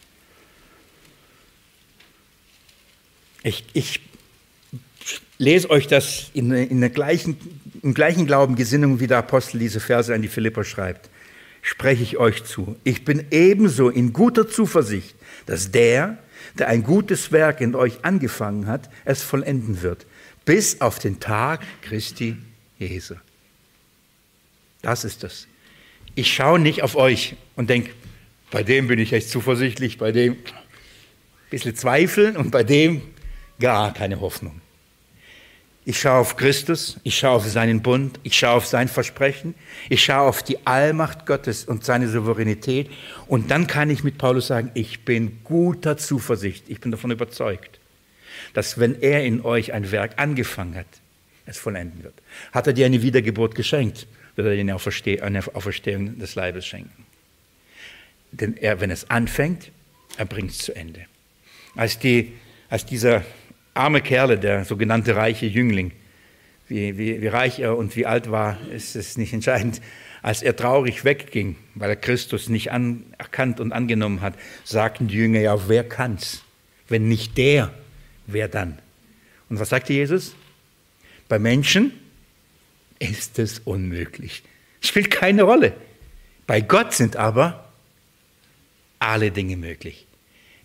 Ich, ich lese euch das in, in der gleichen, im gleichen Glauben, Gesinnung, wie der Apostel diese Verse an die Philipper schreibt. Spreche ich euch zu. Ich bin ebenso in guter Zuversicht, dass der, der ein gutes Werk in euch angefangen hat, es vollenden wird, bis auf den Tag Christi Jesu. Das ist das. Ich schaue nicht auf euch und denke, bei dem bin ich echt zuversichtlich, bei dem ein bisschen zweifeln und bei dem gar keine Hoffnung. Ich schaue auf Christus, ich schaue auf seinen Bund, ich schaue auf sein Versprechen, ich schaue auf die Allmacht Gottes und seine Souveränität und dann kann ich mit Paulus sagen, ich bin guter Zuversicht, ich bin davon überzeugt, dass wenn er in euch ein Werk angefangen hat, es vollenden wird. Hat er dir eine Wiedergeburt geschenkt, wird er dir eine Auferstehung des Leibes schenken. Denn er, wenn es anfängt, er bringt es zu Ende. Als, die, als dieser arme Kerl, der sogenannte reiche Jüngling, wie, wie, wie reich er und wie alt war, ist es nicht entscheidend. Als er traurig wegging, weil er Christus nicht anerkannt und angenommen hat, sagten die Jünger, ja, wer kann's? Wenn nicht der, wer dann? Und was sagte Jesus? Bei Menschen ist es unmöglich. Spielt keine Rolle. Bei Gott sind aber alle Dinge möglich.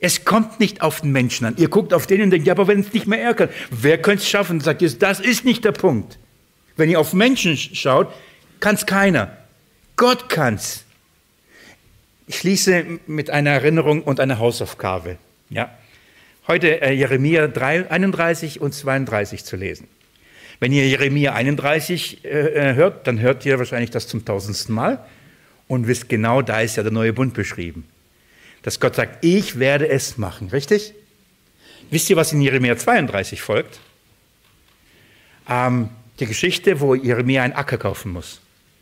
Es kommt nicht auf den Menschen an. Ihr guckt auf den und denkt, ja, aber wenn es nicht mehr er kann, wer könnte es schaffen? Und sagt Jesus, das ist nicht der Punkt. Wenn ihr auf Menschen schaut, kann es keiner. Gott kann's. Ich schließe mit einer Erinnerung und einer Hausaufgabe. Ja. Heute äh, Jeremia einunddreißig und zweiunddreißig zu lesen. Wenn ihr Jeremia einunddreißig äh, hört, dann hört ihr wahrscheinlich das zum tausendsten Mal und wisst genau, da ist ja der neue Bund beschrieben. Dass Gott sagt, ich werde es machen, richtig? Wisst ihr, was in Jeremia zweiunddreißig folgt? Ähm, die Geschichte, wo Jeremia einen Acker kaufen muss.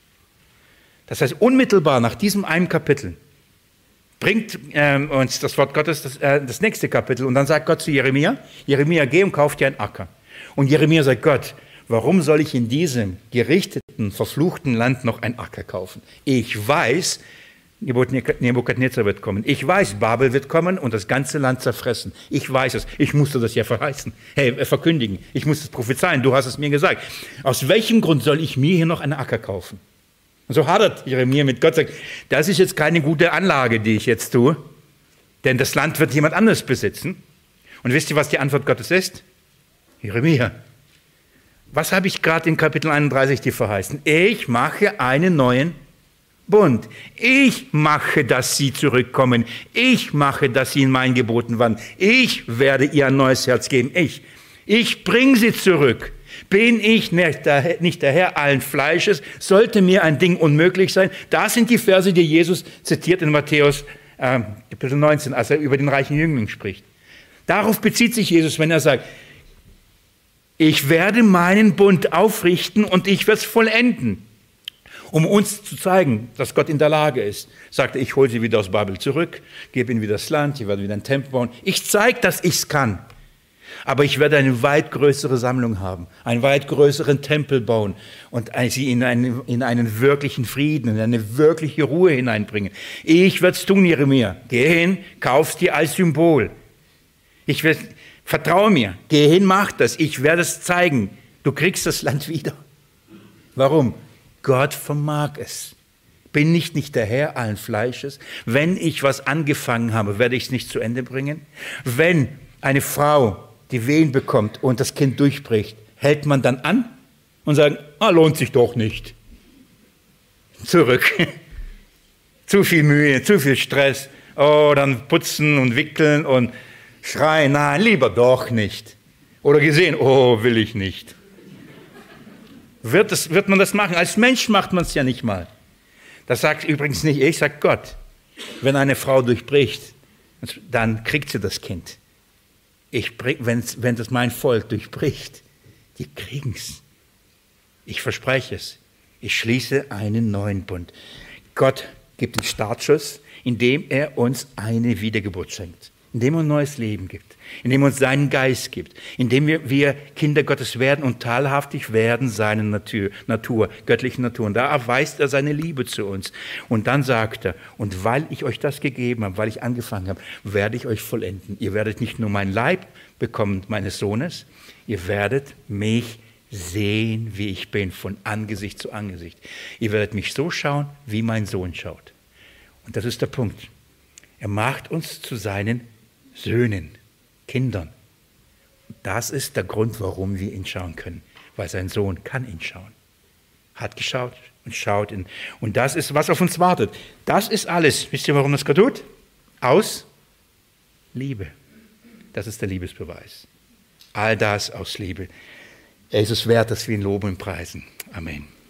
Das heißt, unmittelbar nach diesem einen Kapitel bringt ähm, uns das Wort Gottes das, äh, das nächste Kapitel und dann sagt Gott zu Jeremia, Jeremia, geh und kauf dir einen Acker. Und Jeremia sagt, Gott, warum soll ich in diesem gerichteten, verfluchten Land noch einen Acker kaufen? Ich weiß, Nebukadnezar wird kommen. Ich weiß, Babel wird kommen und das ganze Land zerfressen. Ich weiß es. Ich musste das ja verheißen, hey, verkündigen. Ich musste es prophezeien. Du hast es mir gesagt. Aus welchem Grund soll ich mir hier noch einen Acker kaufen? Und so hadert Jeremia mit Gott, sagt, das ist jetzt keine gute Anlage, die ich jetzt tue, denn das Land wird jemand anderes besitzen. Und wisst ihr, was die Antwort Gottes ist? Jeremia, was habe ich gerade in Kapitel einunddreißig dir verheißen? Ich mache einen neuen Bund. Ich mache, dass sie zurückkommen. Ich mache, dass sie in meinen Geboten wandeln. Ich werde ihr ein neues Herz geben. Ich. Ich bringe sie zurück. Bin ich nicht der, nicht der Herr allen Fleisches? Sollte mir ein Ding unmöglich sein? Das sind die Verse, die Jesus zitiert in Matthäus äh, Kapitel neunzehn, als er über den reichen Jüngling spricht. Darauf bezieht sich Jesus, wenn er sagt, ich werde meinen Bund aufrichten und ich werde es vollenden. Um uns zu zeigen, dass Gott in der Lage ist, sagte, ich hole sie wieder aus Babel zurück, gebe ihnen wieder das Land, ich werde wieder einen Tempel bauen. Ich zeige, dass ich es kann. Aber ich werde eine weit größere Sammlung haben, einen weit größeren Tempel bauen und sie in einen, in einen wirklichen Frieden, in eine wirkliche Ruhe hineinbringen. Ich werde es tun, Jeremia. Geh hin, kauf's dir als Symbol. Ich werde, vertraue mir, geh hin, mach das. Ich werde es zeigen. Du kriegst das Land wieder. Warum? Gott vermag es. Bin ich nicht der Herr allen Fleisches? Wenn ich was angefangen habe, werde ich es nicht zu Ende bringen? Wenn eine Frau die Wehen bekommt und das Kind durchbricht, hält man dann an und sagt, ah, lohnt sich doch nicht. Zurück. Zu viel Mühe, zu viel Stress. Oh, dann putzen und wickeln und schreien, nein, lieber doch nicht. Oder gesehen, oh, will ich nicht. Wird, das, wird man das machen? Als Mensch macht man es ja nicht mal. Das sagt übrigens nicht ich, sagt Gott. Wenn eine Frau durchbricht, dann kriegt sie das Kind. Ich bring, wenn das mein Volk durchbricht, die kriegen es. Ich verspreche es. Ich schließe einen neuen Bund. Gott gibt den Startschuss, indem er uns eine Wiedergeburt schenkt. Indem er ein neues Leben gibt, indem er uns seinen Geist gibt, indem wir, wir Kinder Gottes werden und teilhaftig werden seiner Natur, Natur, göttlichen Natur. Und da erweist er seine Liebe zu uns. Und dann sagt er, und weil ich euch das gegeben habe, weil ich angefangen habe, werde ich euch vollenden. Ihr werdet nicht nur mein Leib bekommen, meines Sohnes, ihr werdet mich sehen, wie ich bin, von Angesicht zu Angesicht. Ihr werdet mich so schauen, wie mein Sohn schaut. Und das ist der Punkt. Er macht uns zu seinen Söhnen, Kindern. Das ist der Grund, warum wir ihn schauen können. Weil sein Sohn kann ihn schauen. Hat geschaut und schaut ihn. Und das ist, was auf uns wartet. Das ist alles. Wisst ihr, warum das Gott tut? Aus Liebe. Das ist der Liebesbeweis. All das aus Liebe. Er ist es wert, dass wir ihn loben und preisen. Amen.